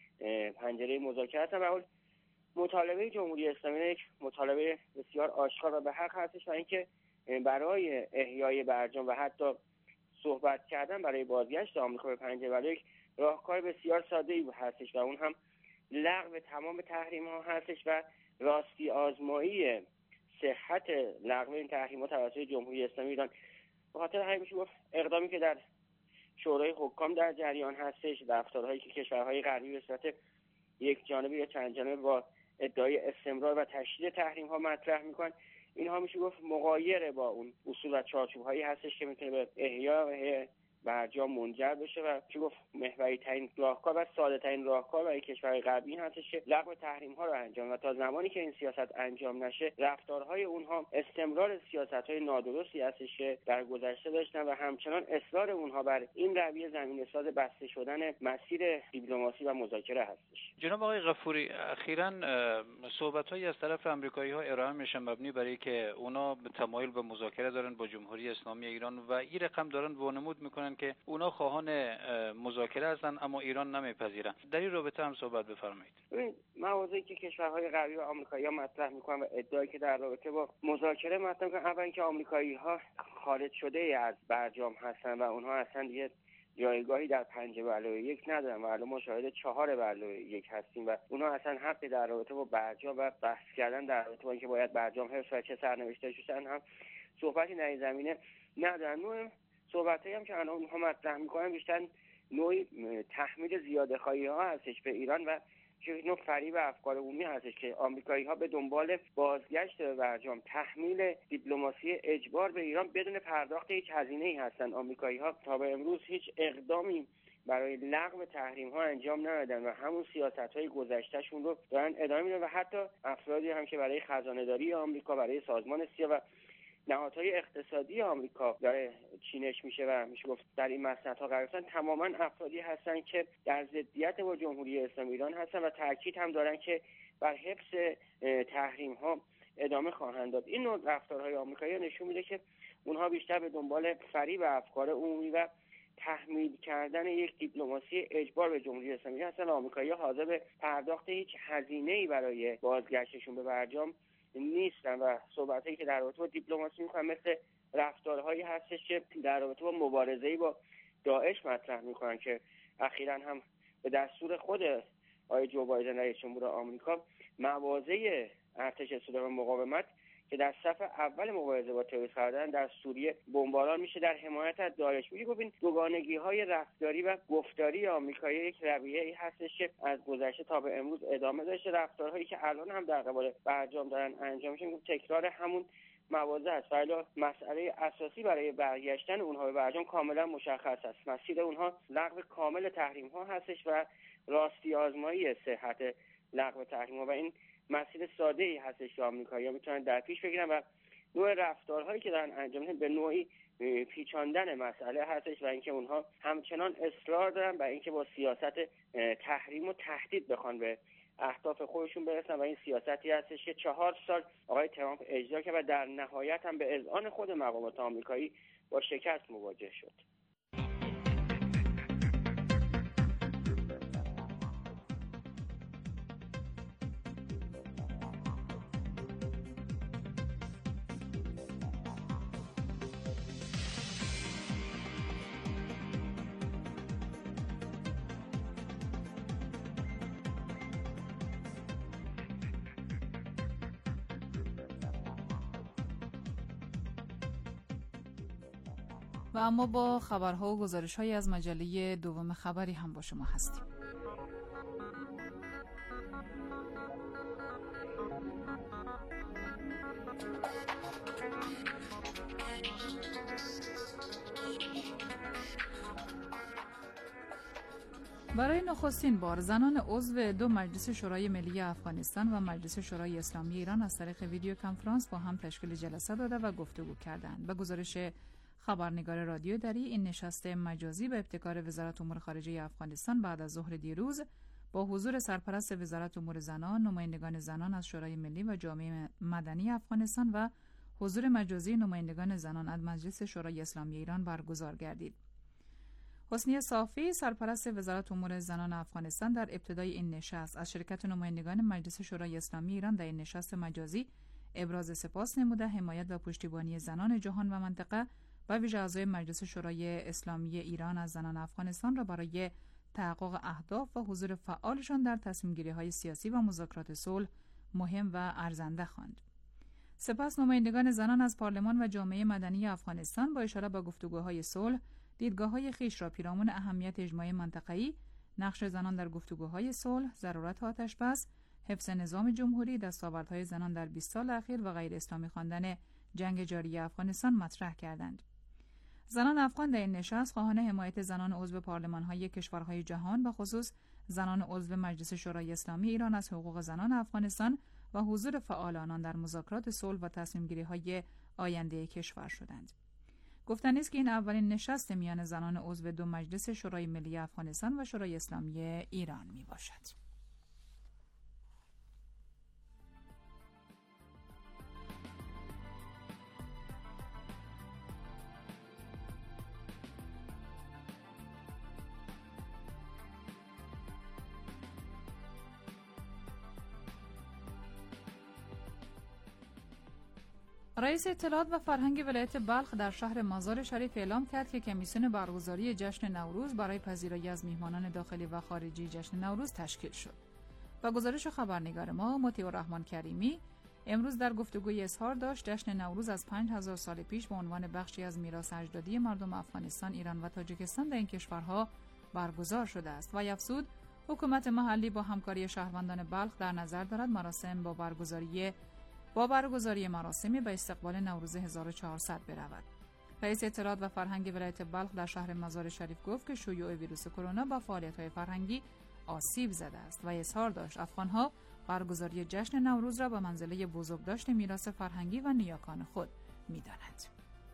پنجره مذاکره هستن. و حال مطالبه جمهوری اسلامی یک مطالبه بسیار آشکار و به حق هستش و اینکه برای احیای برجام و حتی صحبت کردن برای بازگشت آمریکا به پنجره برای یک راهکار بسیار ساده‌ای هستش و اون هم لغو تمام تحریم ها هستش و راستی آزمایی صحت لغو این تحریم ها توسط جمهوری اسلامی ایران. به خاطر همین میشه گفت اقدامی که در شورای حکام در جریان هستش، رفتارهایی که کشورهای غربی به صورت یک جانبه یا چند جانبه با ادعای استمرار و تشدید تحریم ها مطرح میکنن، اینها میشه گفت مغایر با اون اصول و چارچوب هایی هستش که میتونه به احیای برجام منجر بشه و چه گفت محوری ترین راهکار و ساده ترین راهکار برای کشورهای غربی هستش که لغو تحریم ها رو انجام و تا زمانی که این سیاست انجام نشه، رفتارهای اونها استمرار سیاست‌های نادرستی هستش که در گذشته داشتن و همچنان اصرار اونها بر این رویه زمینه‌ساز بسته شدن مسیر دیپلماسی و مذاکره هستش. جناب آقای غفوری، اخیراً صحبت‌هایی از طرف آمریکایی‌ها ارائه میشه مبنی برای که اونا تمایل به مذاکره دارن با جمهوری اسلامی ایران و این رقم دارن وانمود میکنن که اونا خواهان مذاکره هستن اما ایران نمیپذیرن. در این رابطه هم صحبت بفرمایید. ببین، مواضعی که کشورهای غربی و آمریکایی‌ها مطرح میکنن و ادعایی که در رابطه با مذاکره مطرح میکنن، اولا اینکه آمریکایی‌ها خارج شده از برجام هستن و اونها اصلا دیگه جایگاهی در پنج به علاوه یک ندارن و الان ما شاهد چهار به علاوه یک هستیم و اونها اصلا حقی در رابطه با برجام و بحث کردن در رابطه با اینکه باید برجام حفظ و چه سرنوشتی داشته هم صحبتی در این زمینه ندارن. نوع صحبتایی هم که الان اونها مطرح میکنن بیشتر نوعی تحمیل زیاده‌خواهی ها هستش به ایران و که نوع فریب افکار عمومی هستش که آمریکایی‌ها به دنبال بازگشت به برجام، تحمیل دیپلماسی اجبار به ایران بدون پرداخت هیچ هزینه‌ای هستن. آمریکایی‌ها تا به امروز هیچ اقدامی برای لغو تحریم‌ها انجام ندادن و همون سیاست‌های گذشته‌شون رو دارن ادامه میدن و حتی افرادی هم که برای خزانه‌داری آمریکا، برای سازمان سیا و نهادهای اقتصادی آمریکا داره چینش میشه و میشه گفت در این مسندها قرار گرفتن، تماما افرادی هستن که در ضدیت با جمهوری اسلامی ایران هستن و تاکید هم دارن که بر حفظ تحریم ها ادامه خواهند داد. این نوع رفتارهای آمریکایی نشون میده که اونها بیشتر به دنبال فریب افکار عمومی و تحمیل کردن یک دیپلماسی اجبار به جمهوری اسلامی هستن. آمریکایی‌ها حاضر به پرداخت هیچ هزینه‌ای برای بازگشتشون به برجام نیستن و صحبتایی که در رابطه با دیپلماسی میکنن مثل رفتارهایی هستش که در رابطه با مبارزه‌ای با داعش مطرح میکنن که اخیراً هم به دستور خود آقای جو بایدن رئیس جمهور آمریکا مواضع ارتش سوریه و مقاومت که در صف اول مبارزه با تروریسم قرار دارن در سوریه بمباران میشه در حمایت از داعش. میگه ببین دوگانگی‌های رفتاری و گفتاری آمریکایی یک رویه‌ای هستش که از گذشته تا به امروز ادامه داشته. رفتارهایی که الان هم در قبال برجام دارن انجام میشن تکرار همون مواضع است. ولی مسئله اساسی برای برگشتن اونها به برجام کاملا مشخص است. مسیر اونها لغو کامل تحریم ها هستش و راستی آزمایی صحت لغو تحریم ها و این مسیر ساده ای هستش که آمریکایی‌ها میتونن در پیش بگیرن و نوع رفتارهایی که دارن انجام میدن به نوعی پیچاندن مسئله هستش و اینکه اونها همچنان اصرار دارن بر اینکه با سیاست تحریم و تهدید بخوان به اهداف خودشون برسن و این سیاستی هستش که چهار سال آقای ترامپ اجرا کرد و در نهایت هم به اذعان خود مقامات آمریکایی با شکست مواجه شد. و اما با خبرها و گزارش‌های از مجله دوم خبری هم با شما هستیم. برای نخستین بار زنان عضو دو مجلس شورای ملی افغانستان و مجلس شورای اسلامی ایران از طریق ویدیو کنفرانس با هم تشکیل جلسه داده و گفتگو کردند. به گزارش خبرنگار رادیو دری، این نشست مجازی به ابتکار وزارت امور خارجه افغانستان بعد از ظهر دیروز با حضور سرپرست وزارت امور زنان، نمایندگان زنان از شورای ملی و جامعه مدنی افغانستان و حضور مجازی نمایندگان زنان از مجلس شورای اسلامی ایران برگزار گردید. حسنیه صافی، سرپرست وزارت امور زنان افغانستان، در ابتدای این نشست از شرکت نمایندگان مجلس شورای اسلامی ایران در این نشست مجازی ابراز سپاس نموده حمایت و پشتیبانی زنان جهان و منطقه و ویژه اعضای مجلس شورای اسلامی ایران از زنان افغانستان را برای تحقق اهداف و حضور فعالشان در تصمیم‌گیری‌های سیاسی و مذاکرات صلح مهم و ارزنده خواند. سپس نمایندگان زنان از پارلمان و جامعه مدنی افغانستان با اشاره به گفتگوهای صلح دیدگاه‌های خیش را پیرامون اهمیت اجماع منطقه‌ای، نقش زنان در گفتگوهای صلح، ضرورت آتش‌بس، حفظ نظام جمهوری، دستاوردهای زنان در بیست سال اخیر و غیر اسلامی خواندن جنگ جاری افغانستان مطرح کردند. زنان افغان در این نشست خواهان حمایت زنان عضو پارلمان‌های کشورهای جهان و خصوص زنان عضو مجلس شورای اسلامی ایران از حقوق زنان افغانستان و حضور فعال آنان در مذاکرات صلح و تصمیم‌گیری‌های آینده کشور شدند. گفتنی است که این اولین نشست میان زنان عضو دو مجلس شورای ملی افغانستان و شورای اسلامی ایران می باشد. رئیس اطلاعات و فرهنگ ولایت بلخ در شهر مزار شریف اعلام کرد که کمیسیون برگزاری جشن نوروز برای پذیرایی از میهمانان داخلی و خارجی جشن نوروز تشکیل شد. و گزارش خبرنگار ما مطیع الرحمن کریمی امروز در گفتگوی اظهار داشت جشن نوروز از پنج هزار سال پیش به عنوان بخشی از میراث اجدادی مردم افغانستان، ایران و تاجیکستان در این کشورها برگزار شده است و افزود حکومت محلی با همکاری شهروندان بلخ در نظر دارد مراسم با برگزاری با برگزاری مراسمی به استقبال نوروز هزار و چهارصد برود. رئیس اطلاعات و فرهنگ ولایت بلخ در شهر مزار شریف گفت که شیوع ویروس کرونا با فعالیت‌های فرهنگی آسیب زده است و اظهار داشت افغان‌ها برگزاری جشن نوروز را به منزله بزرگداشت میراث فرهنگی و نیاکان خود می‌دانند.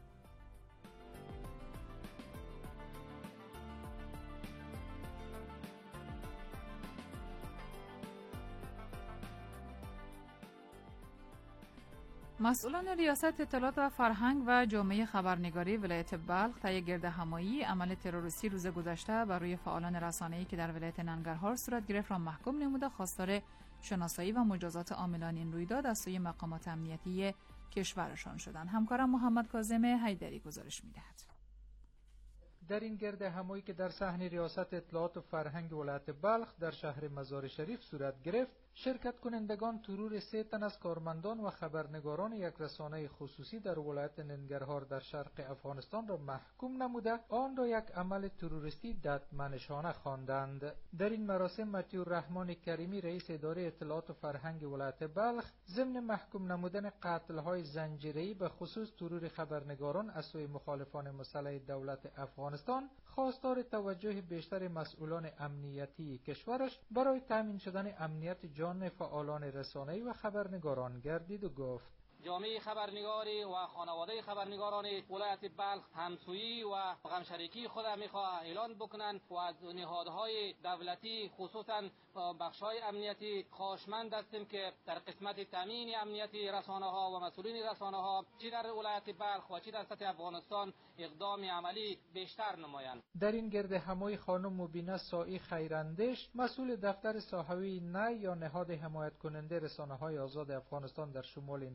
مسئولان ریاست اطلاعات و فرهنگ و جامعه خبرنگاری ولایت بلخ طی گردهمایی عمل تروریستی روز گذشته بر روی فعالان رسانه‌ای که در ولایت ننگرهار صورت گرفت را محکوم نموده خواستار شناسایی و مجازات عاملان این رویداد از سوی مقامات امنیتی کشورشان شدند. همکارم محمد کاظم حیدری گزارش می‌دهد. در این گرد همایی که در صحن ریاست اطلاعات و فرهنگ ولایت بلخ در شهر مزار شریف صورت گرفت، شرکت کنندگان ترور سه تن از کارمندان و خبرنگاران یک رسانه خصوصی در ولایت ننگرهار در شرق افغانستان را محکوم نموده آن را یک عمل تروریستی ددمنشانه خواندند. در این مراسم مطیع الرحمن کریمی رئیس اداره اطلاعات و فرهنگ ولایت بلخ ضمن محکوم نمودن قتل‌های زنجیره‌ای به خصوص ترور خبرنگاران از سوی مخالفان مسلح دولت افغانستان خواستار توجه بیشتر مسئولان امنیتی کشورش برای تامین شدن امنیت جان فعالان رسانه‌ای و خبرنگاران گردید و گفت جامعه خبرنگاری و خانواده خبرنگاران ولایت بلخ همسویی و غمشریکی خود میخواه اعلان بکنند و از نهادهای دولتی خصوصا بخش‌های امنیتی خواهشمند هستیم که در قسمت تامین امنیتی رسانه‌ها و مسئولین رسانه‌ها چی در ولایت بلخ و چی در سطح افغانستان اقدام عملی بیشتر نمایند. در این گرد همایی خانم مبینه سائی خیراندیش مسئول دفتر صحوی نه یا نهاد حمایت کننده رسانه‌های آزاد افغانستان در شمال این کشور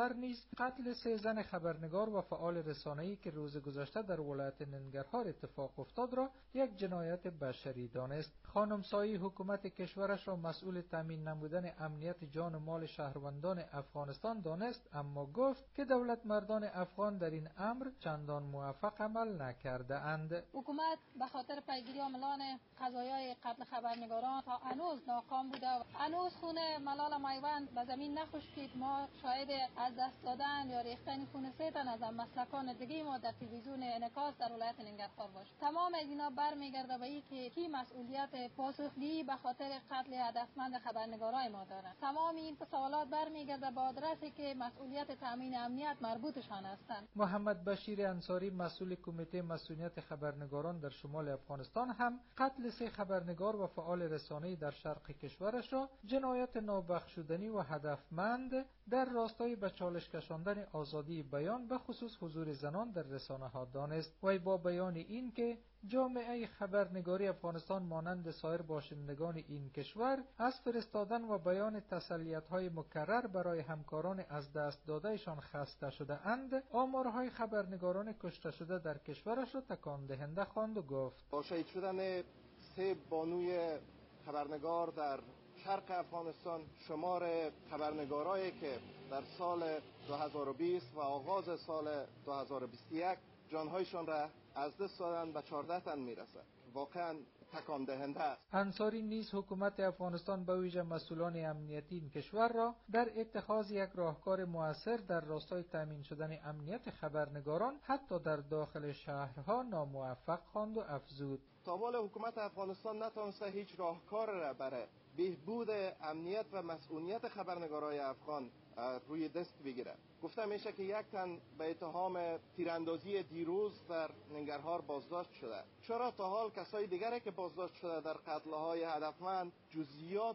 کشور نیز قتل سه زن خبرنگار و فعال رسانه‌ای که روز گذشته در ولایت ننگرهار اتفاق افتاد را یک جنایت بشری دانست. خانم سایی حکومت کشورش را مسئول تامین نمودن امنیت جان و مال شهروندان افغانستان دانست، اما گفت که دولت مردان افغان در این امر چندان موفق عمل نکرده اند. حکومت به خاطر پیگیری عاملان قضایای قتل خبرنگاران تا هنوز ناکام بوده و هنوز خون ملال میوند به زمین نخشکید. ما شاهد از دست دادن یا ریختن خون سه تن از مسلکان دیگه ما در تلویزیون انعکاس در ولایت ننگرهار باشه. تمام اینا برمیگرده به اینکه کی مسئولیت پاسخگویی به خاطر قتل هدفمند خبرنگارای ما داره. تمام این سوالات برمیگرده به آدرسی که مسئولیت تامین امنیت مربوطشان هستند. محمد بشیر انصاری مسئول کمیته مسئولیت خبرنگاران در شمال افغانستان هم قتل سه خبرنگار و فعال رسانه‌ای در شرق کشورش را جنایت نابخشودنی و هدفمند در راستای به چالش کشاندن آزادی بیان به خصوص حضور زنان در رسانه‌ها دانست. و با بیان این که جامعه خبرنگاری افغانستان مانند سایر باشندگان این کشور از فرستادن و بیان تسلیت‌های مکرر برای همکاران از دست دادهشان خسته شده اند، آمارهای خبرنگاران کشته شده در کشورش را تکان دهنده خواند و گفت با شهید شدن سه بانوی خبرنگار در شرق افغانستان، شمار خبرنگارایی که در سال دو هزار و بیست و آغاز سال دو هزار و بیست و یک جانهایشان را از دست دادن به چهارده تن میرسد. واقعا تکان دهنده است. انصاری نیز حکومت افغانستان به ویژه مسئولان امنیتی این کشور را در اتخاذ یک راهکار مؤثر در راستای تامین شدن امنیت خبرنگاران حتی در داخل شهرها ناموفق خواند و افزود. تا حال حکومت افغانستان نتوانسته هیچ راهکار را برای بهبود امنیت و مسئولیت خبرنگارای افغان روی دست بگیره. گفته میشه که یک تن به اتهام تیراندازی دیروز در ننگرهار بازداشت شده. چرا تا حال کسای دیگری که بازداشت شده در قتل‌های هدفمند جزئیات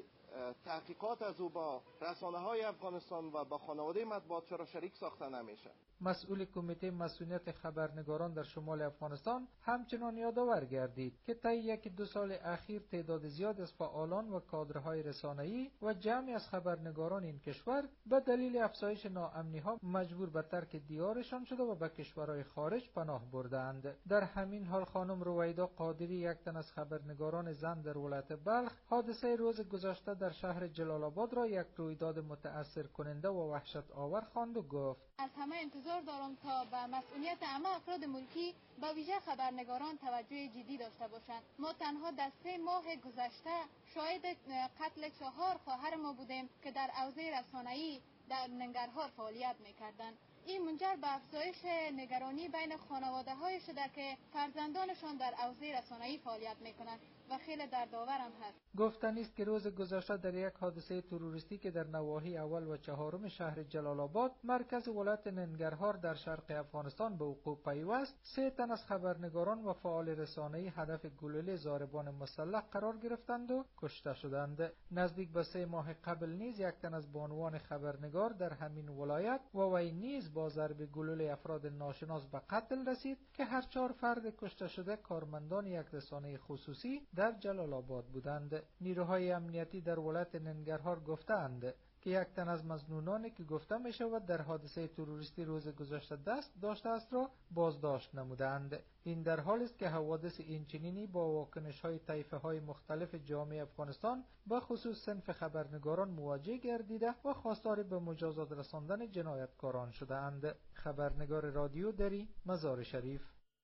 تحقیقات از او با رسانه‌های افغانستان و با خانواده مطبوعات چرا شریک ساخته نمیشه؟ مسئول کمیته مسئولیت خبرنگاران در شمال افغانستان همچنان یادآور گردید که طی یک دو سال اخیر تعداد زیاد از فعالان و کادرهای رسانه‌ای و جمعی از خبرنگاران این کشور به دلیل افزایش ناامنی‌ها مجبور به ترک دیارشان شده و به کشورهای خارج پناه بردند. در همین حال خانم رویدا قادری، یک تن از خبرنگاران زن در ولایت بلخ، حادثه روز گذشته در شهر جلال آباد را یک رویداد متأثر کننده و وحشت آور خواند و گفت: از همه انتظار دارم تا به مسئولیت همه افراد ملکی به ویژه خبرنگاران توجه جدی داشته باشند. ما تنها در سه ماه گذشته شاهد قتل چهار خواهر ما بودیم که در حوزه رسانه‌ای در ننگرهار فعالیت می‌کردند. این منجر به افزایش نگرانی بین خانواده‌های شده که فرزندانشان در حوزه رسانه‌ای فعالیت می‌کنند و خیلی دردآورم هست. گفتنی است که روز گذشته در یک حادثه تروریستی که در نواحی اول و چهارم شهر جلال آباد مرکز ولایت ننگرهار در شرق افغانستان به وقوع پیوست، سه تن از خبرنگاران و فعال رسانه‌ای هدف گلوله ضاربان مسلح قرار گرفتند و کشته شدند. نزدیک به سه ماه قبل نیز یک تن از بانوان خبرنگار در همین ولایت و وی نیز با ضرب گلوله افراد ناشناس به قتل رسید که هر چهار فرد کشته شده کارمندان یک رسانه خصوصی در جلال آباد بودند. نیروهای امنیتی در ولایت ننگرهار گفتند که یک تن از مظنونانی که گفته می شود در حادثه تروریستی روز گذشته دست داشته است را بازداشت نمودند. این در حالی است که حوادث اینچنینی با واکنش‌های طایفه‌های مختلف جامعه افغانستان به خصوص صنف خبرنگاران مواجه گردیده و خواستار به مجازات رساندن جنایتکاران شده‌اند. خبرنگار رادیو دری، مزار شریف.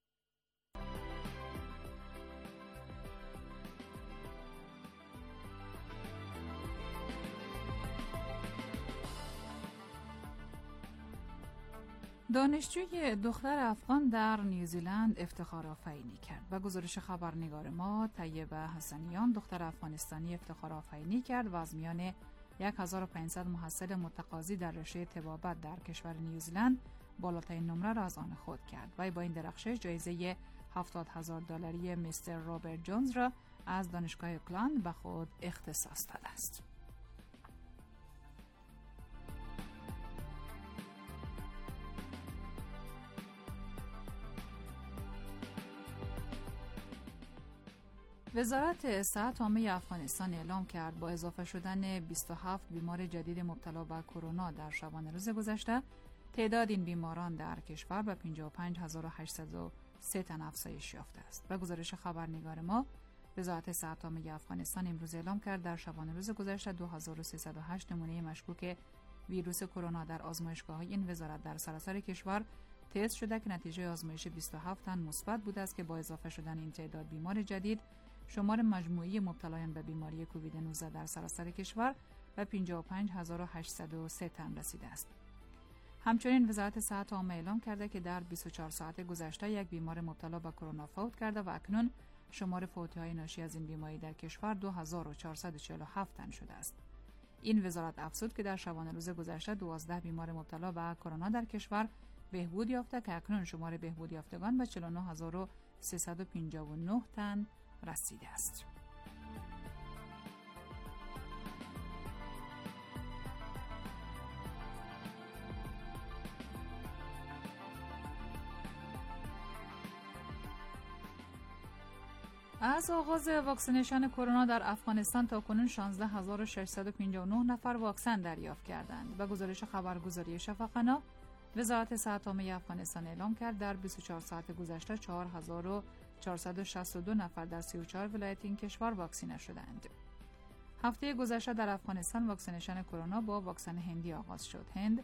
دانشجوی دختر افغان در نیوزیلند افتخار آفرینی کرد. و گزارش خبرنگار ما طیبه حسنیان دختر افغانستانی افتخار آفرینی کرد و از میان یک هزار و پانصد محصل متقاضی در رشته طبابت در کشور نیوزیلند بالاترین نمره را از آن خود کرد. و با این درخشش جایزه هفتاد هزار دلاری میستر رابرت جونز را از دانشگاه اوکلند به خود اختصاص داده است. وزارت صحت عامه افغانستان اعلام کرد با اضافه شدن بیست و هفت بیمار جدید مبتلا به کرونا در شبانه روز گذشته، تعداد این بیماران در کشور به پنجاه و پنج هزار و هشتصد و سه تن افزایش یافته است. به گزارش خبرنگار ما، وزارت صحت عامه افغانستان امروز اعلام کرد در شبانه روز گذشته دو هزار و سیصد و هشت نمونه مشکوک ویروس کرونا در آزمایشگاه‌های این وزارت در سراسر کشور تست شده که نتیجه آزمایش بیست و هفت تن مثبت بوده است که با اضافه شدن این تعداد بیمار جدید، شمار مجموعی مبتلایان به بیماری کووید نوزده در سراسر کشور به پنجاه و پنج هزار و هشتصد و سه تن رسیده است. همچنین وزارت صحت عامه اعلام کرده که در بیست و چهار ساعت گذشته یک بیمار مبتلا به کرونا فوت کرده و اکنون شمار فوتی‌های ناشی از این بیماری در کشور دو هزار و چهارصد و چهل و هفت تن شده است. این وزارت افزود که در شبانه روز گذشته دوازده بیمار مبتلا به کرونا در کشور بهبود یافته که اکنون شمار بهبود یافتگان به چهل و نه هزار و سیصد و پنجاه و نه تن رسیده است. از آغاز واکسینیشن کرونا در افغانستان تا کنون شانزده هزار و ششصد و پنجاه و نه نفر واکسن دریافت کردند. به گزارش خبرگزاری شفاخانه، وزارت صحت عامه افغانستان اعلام کرد در بیست و چهار ساعت گذشته چهار هزار و چهارصد و شصت و دو نفر در سی و چهار ولایت این کشور واکسینه شدند. هفته گذشته در افغانستان واکسینیشن کرونا با واکسن هندی آغاز شد. هند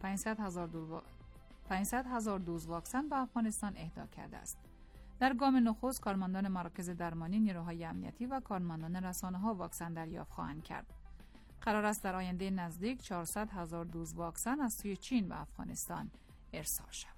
پانصد هزار دوز واکسن به افغانستان اهدا کرده است. در گام نخست کارمندان مراکز درمانی، نیروهای امنیتی و کارمندان رسانه‌ها واکسن دریافت خواهند کرد. قرار است در آینده نزدیک چهارصد هزار دوز واکسن از سوی چین به افغانستان ارسال شود.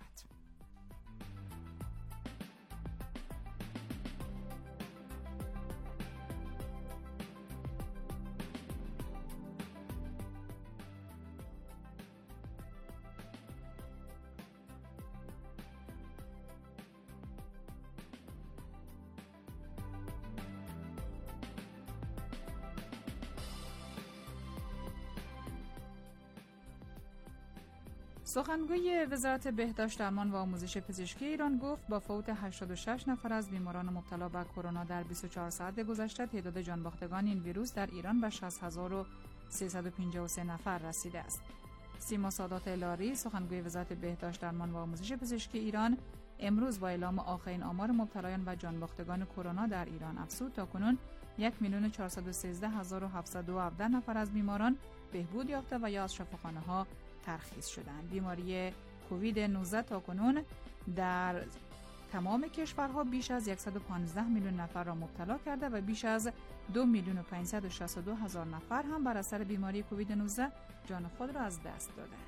سخنگوی وزارت بهداشت درمان و آموزش پزشکی ایران گفت با فوت هشتاد و شش نفر از بیماران مبتلا به کرونا در بیست و چهار ساعت گذشته، تعداد جانباختگان این ویروس در ایران به شصت هزار و سیصد و پنجاه و سه نفر رسیده است. سیما سادات الاری، سخنگوی وزارت بهداشت درمان و آموزش پزشکی ایران، امروز با اعلام آخرین آمار مبتلایان و جانباختگان کرونا در ایران افزود تاکنون یک میلیون و چهارصد و سیزده هزار و هفتصد و هفده نفر از بیماران بهبود یافته و یا از شفاخانه‌ها ترخیص شدند. بیماری کووید نوزده تاکنون در تمام کشورها بیش از صد و پانزده میلیون نفر را مبتلا کرده و بیش از دو میلیون و پانصد و شصت و دو هزار نفر هم بر اثر بیماری کووید نوزده جان خود را از دست دادند.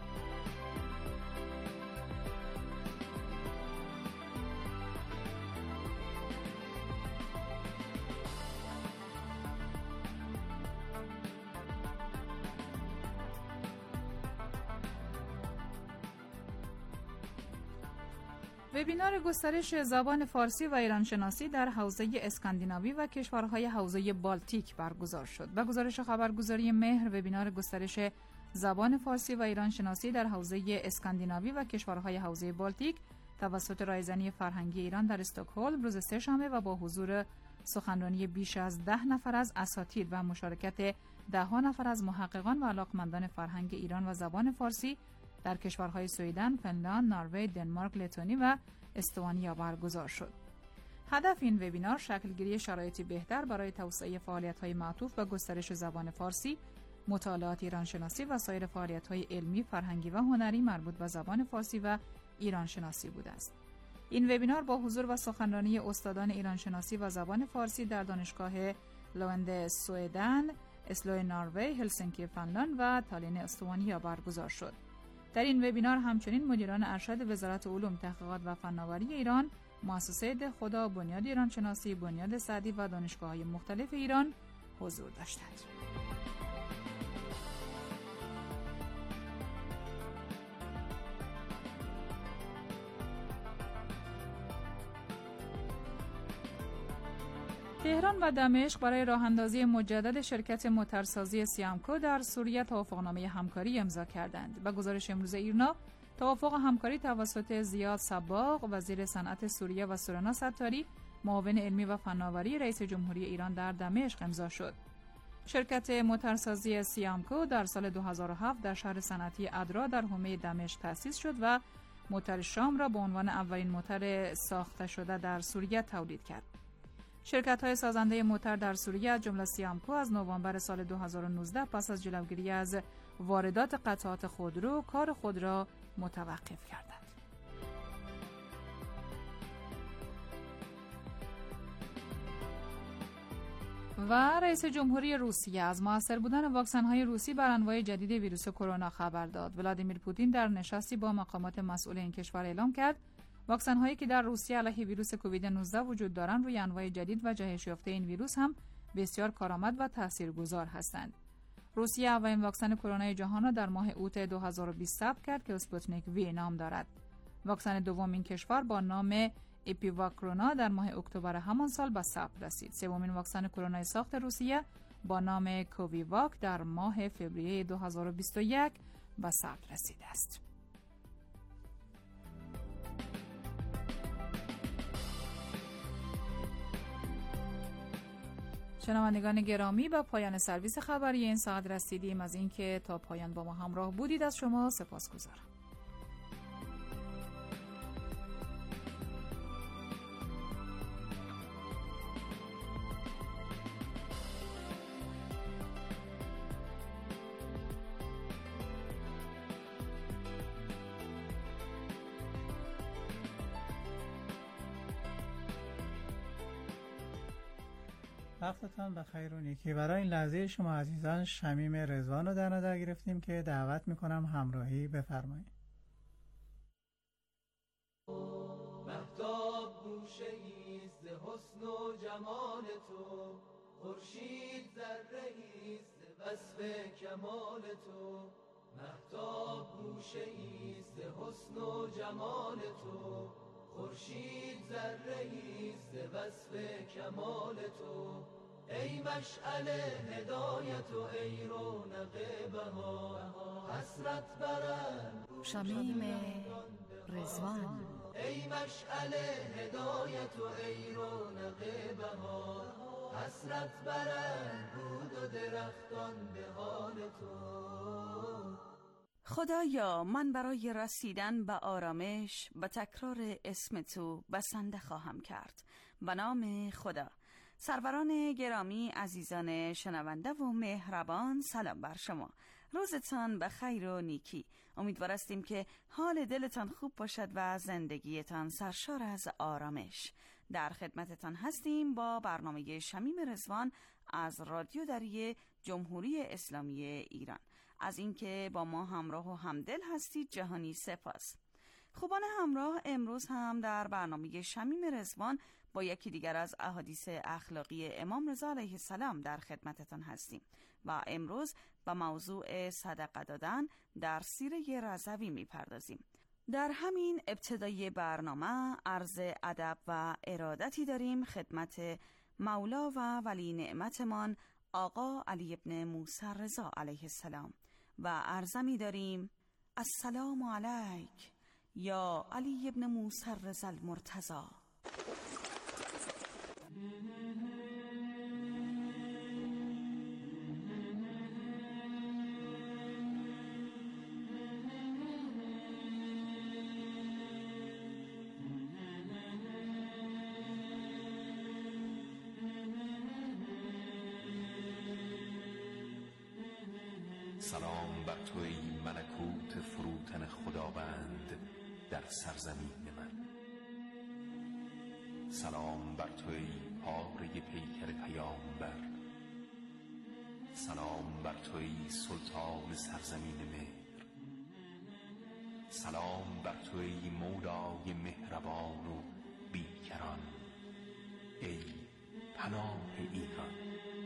وبینار گسترش زبان فارسی و ایرانشناسی در حوزه اسکاندیناوی و کشورهای حوزه بالتیک برگزار شد. به گزارش خبرگزاری مهر، وبینار گسترش زبان فارسی و ایرانشناسی در حوزه اسکاندیناوی و کشورهای حوزه بالتیک توسط رایزنی فرهنگی ایران در استکهلم روز سه‌شنبه و با حضور سخنرانی بیش از ده نفر از اساتید و مشارکت ده ها نفر از محققان و علاقمندان فرهنگ ایران و زبان فارسی در کشورهای سوئدن، فنلاند، نروژ، دنمارک، لتونی و استونیا برگزار شد. هدف این وبینار شکلگیری شرایطی بهتر برای توسعه فعالیت‌های معطوف به گسترش زبان فارسی، مطالعات ایرانشناسی و سایر فعالیت‌های علمی، فرهنگی و هنری مربوط به زبان فارسی و ایرانشناسی بوده است. این وبینار با حضور و سخنرانی استادان ایرانشناسی و زبان فارسی در دانشگاه لوند سوئدن، اسلو نروژ، هلسینکی فنلاند و تالین استونیا برگزار شد. در این وبینار همچنین مدیران ارشد وزارت علوم، تحقیقات و فناوری ایران، مؤسسه دهخدا، بنیاد ایرانشناسی، بنیاد سعدی و دانشگاه‌های مختلف ایران حضور داشتند. تهران و دمشق برای راه‌اندازی مجدد شرکت موتورسازی سیامکو در سوریه توافقنامه همکاری امضا کردند. به گزارش امروز ایرنا، توافق همکاری توسط زیاد صباغ، وزیر صنعت سوریه و سورنا ستاری معاون علمی و فناوری رئیس جمهوری ایران در دمشق امضا شد. شرکت موتورسازی سیامکو در سال دو هزار و هفت در شهر صنعتی ادرا در حومه دمشق تأسیس شد و موتور شام را به عنوان اولین موتور ساخته شده در سوریه تولید کرد. شرکت‌های سازنده موتور در سوریه از جمله سیامکو از نوامبر سال دو هزار و نوزده پس از جلوگیری از واردات قطعات خودرو کار خود را متوقف کردند. و رئیس جمهوری روسیه از موثر بودن واکسن‌های روسی بر انواع جدید ویروس کرونا خبر داد. ولادیمیر پوتین در نشستی با مقامات مسئول این کشور اعلام کرد واکسن‌هایی که در روسیه علیه ویروس کووید نوزده وجود دارند روی انواع جدید و جهش یافته این ویروس هم بسیار کارآمد و تاثیرگذار هستند. روسیه اولین واکسن کرونا جهان را در ماه اوت دو هزار و بیست ثبت کرد که اسپوتنیک وی نام دارد. واکسن دوم این کشور با نام اپیواکرونا در ماه اکتبر همان سال به ثبت رسید. سومین واکسن کرونا ساخت روسیه با نام کوویواک در ماه فوریه دو هزار و بیست و یک به ثبت رسیده است. شنوندگان گرامی، به پایان سرویس خبری این ساعت رسیدیم. از اینکه تا پایان با ما همراه بودید از شما سپاسگزارم. وقتتان بخیر و نیکی. برای این لحظه شما عزیزان شمیم رضوان رو در نظر گرفتیم که دعوت میکنم همراهی بفرمایید. مهتاب گوشه‌ایست ز حسن و جمال تو، خورشید ذره‌ایست ز وصف کمال تو. مهتاب گوشه‌ایست ز حسن و جمال تو، خورشید ذره‌ایست ز وصف کمال تو. ای مشعل هدایت و ای رونق بهار، حسرت برم شمیم رضوان. ای مشعل هدایت و ای رونق بهار، حسرت برم بود و درختان به حال تو. خدایا، من برای رسیدن به آرامش به تکرار اسم تو بسنده خواهم کرد. به نام خدا. سروران گرامی، عزیزان شنونده و مهربان، سلام بر شما. روزتان به خیر و نیکی. امیدوار هستیم که حال دلتان خوب باشد و زندگیتان سرشار از آرامش. در خدمتتان هستیم با برنامه شمیم رضوان از رادیو دری جمهوری اسلامی ایران. از اینکه با ما همراه و همدل هستید جهانی سپاس. خوبان همراه، امروز هم در برنامه شمیم رضوان با یکی دیگر از احادیث اخلاقی امام رضا علیه السلام در خدمتتان هستیم و امروز به موضوع صدقه دادن در سیره رضوی میپردازیم. در همین ابتدای برنامه عرض ادب و ارادتی داریم خدمت مولا و ولی نعمتمان آقا علی ابن موسی رضا علیه السلام و عرضمی داریم: السلام علیک یا علی ابن موسی رضا المرتضی. سلام بر تو ای ملکوت فروتن خداوند در سرزمین من. سلام بر تو ای پاره پیکر پیامبر. سلام بر تو ای سلطان سرزمین مهر. سلام بر تو ای مولای مهربان و بیکران، ای پناه ایران.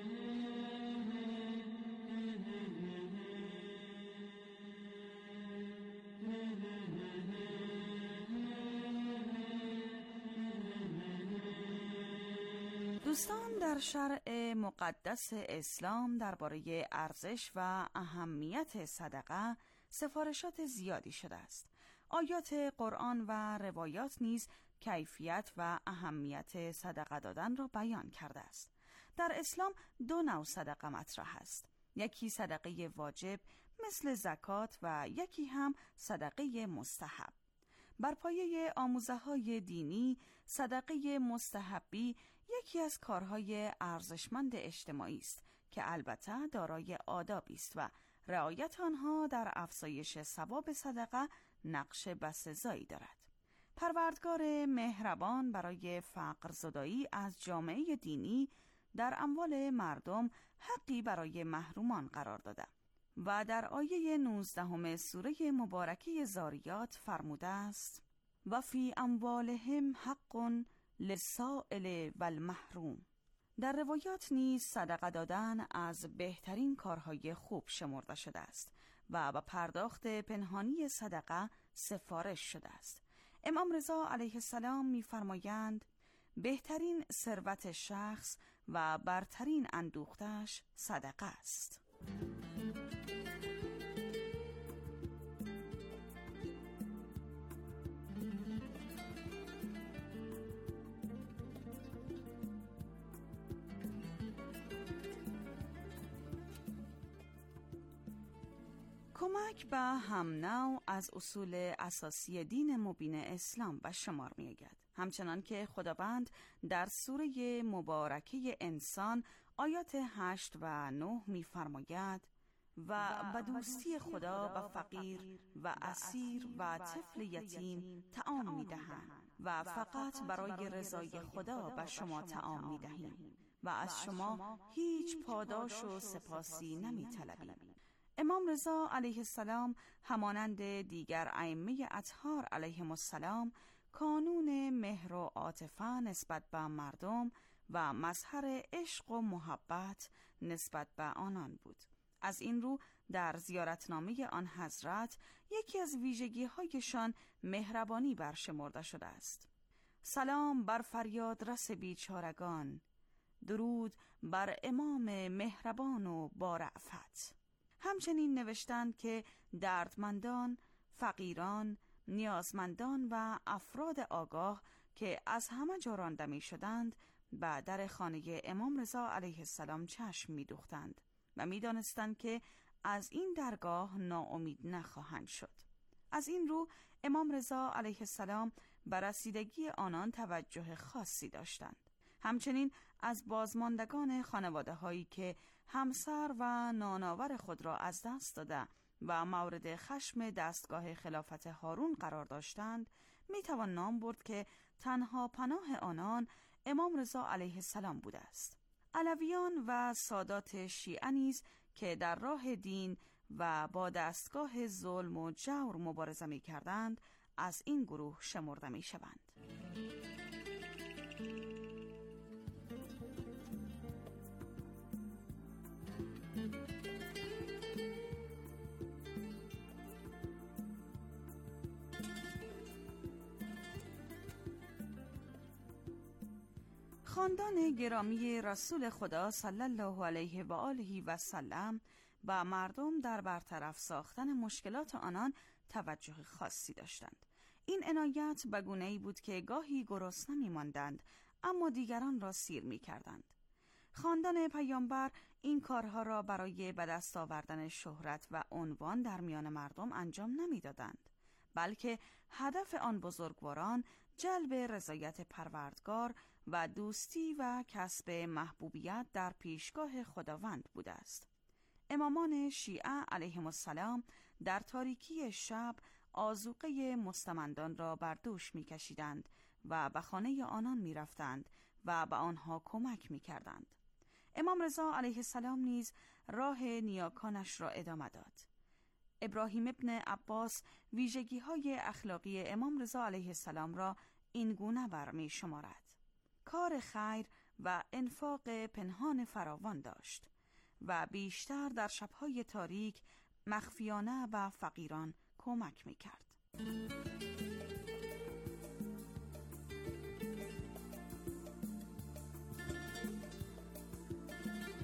دوستان، در شرع مقدس اسلام درباره ارزش و اهمیت صدقه سفارشات زیادی شده است. آیات قرآن و روایات نیز کیفیت و اهمیت صدقه دادن را بیان کرده است. در اسلام دو نوع صدقه مطرح است. یکی صدقه واجب مثل زکات و یکی هم صدقه مستحب. بر پایه آموزه‌های دینی، صدقه مستحبی یکی از کارهای ارزشمند اجتماعی است که البته دارای آدابی است و رعایت آنها در افزایش ثواب صدقه نقش بسزایی دارد. پروردگار مهربان برای فقر زدایی از جامعه دینی در اموال مردم حقی برای محرومان قرار داده و در آیه نوزدهم سوره مبارکه زاریات فرموده است: و فی اموالهم حق للسائل و المحروم. در روایات نیز صدقه دادن از بهترین کارهای خوب شمرده شده است و با پرداخت پنهانی صدقه سفارش شده است. امام رضا علیه السلام می‌فرمایند بهترین ثروت شخص و برترین اندوختش صدقه است. کمک به هم نوع از اصول اساسی دین مبین اسلام به شمار می آید. همچنان که خداوند در سوره مبارکه انسان آیات هشت و نه می فرماید و به دوستی خدا به فقیر و اسیر و طفل یتیم طعام می دهند و فقط برای رضای خدا به شما طعام می دهیم و از شما هیچ پاداش و سپاسی نمی طلبیم. امام رضا علیه السلام همانند دیگر ائمه اطهار علیهم السلام کانون مهر و عاطفه نسبت به مردم و مظهر عشق و محبت نسبت به آنان بود. از این رو در زیارتنامه آن حضرت یکی از ویژگی‌هایشان مهربانی برشمرده شده است. سلام بر فریاد رس بیچارگان، درود بر امام مهربان و با رأفت. همچنین نوشتند که دردمندان، فقیران، نیازمندان و افراد آگاه که از همه جا رانده می شدند به در خانه امام رضا علیه السلام چشم می دوختند و می دانستند که از این درگاه ناامید نخواهند شد. از این رو امام رضا علیه السلام بر رسیدگی آنان توجه خاصی داشتند. همچنین از بازماندگان خانواده هایی که همسر و نانآور خود را از دست داده و مورد خشم دستگاه خلافت هارون قرار داشتند می توان نام برد که تنها پناه آنان امام رضا علیه السلام بوده است. علویان و سادات شیعه نیز که در راه دین و با دستگاه ظلم و جور مبارزه می کردند از این گروه شمرده می شوند. خاندان گرامی رسول خدا صلی الله علیه و آله و سلم با مردم در برطرف ساختن مشکلات آنان توجه خاصی داشتند. این عنایت به گونه‌ای بود که گاهی گرسنه می‌ماندند اما دیگران را سیر می‌کردند. خاندان پیامبر این کارها را برای به دست آوردن شهرت و عنوان در میان مردم انجام نمی‌دادند، بلکه هدف آن بزرگواران جلب رضایت پروردگار و دوستی و کسب محبوبیت در پیشگاه خداوند بوده است. امامان شیعه علیهم السلام در تاریکی شب آذوقه مستمندان را بر دوش می‌کشیدند و به خانه آنان می‌رفتند و به آنها کمک می‌کردند. امام رضا علیه السلام نیز راه نیاکانش را ادامه داد. ابراهیم ابن عباس ویژگی‌های اخلاقی امام رضا علیه السلام را این گونه برمی شمارد: کار خیر و انفاق پنهان فراوان داشت و بیشتر در شب‌های تاریک مخفیانه به فقیران کمک می‌کرد.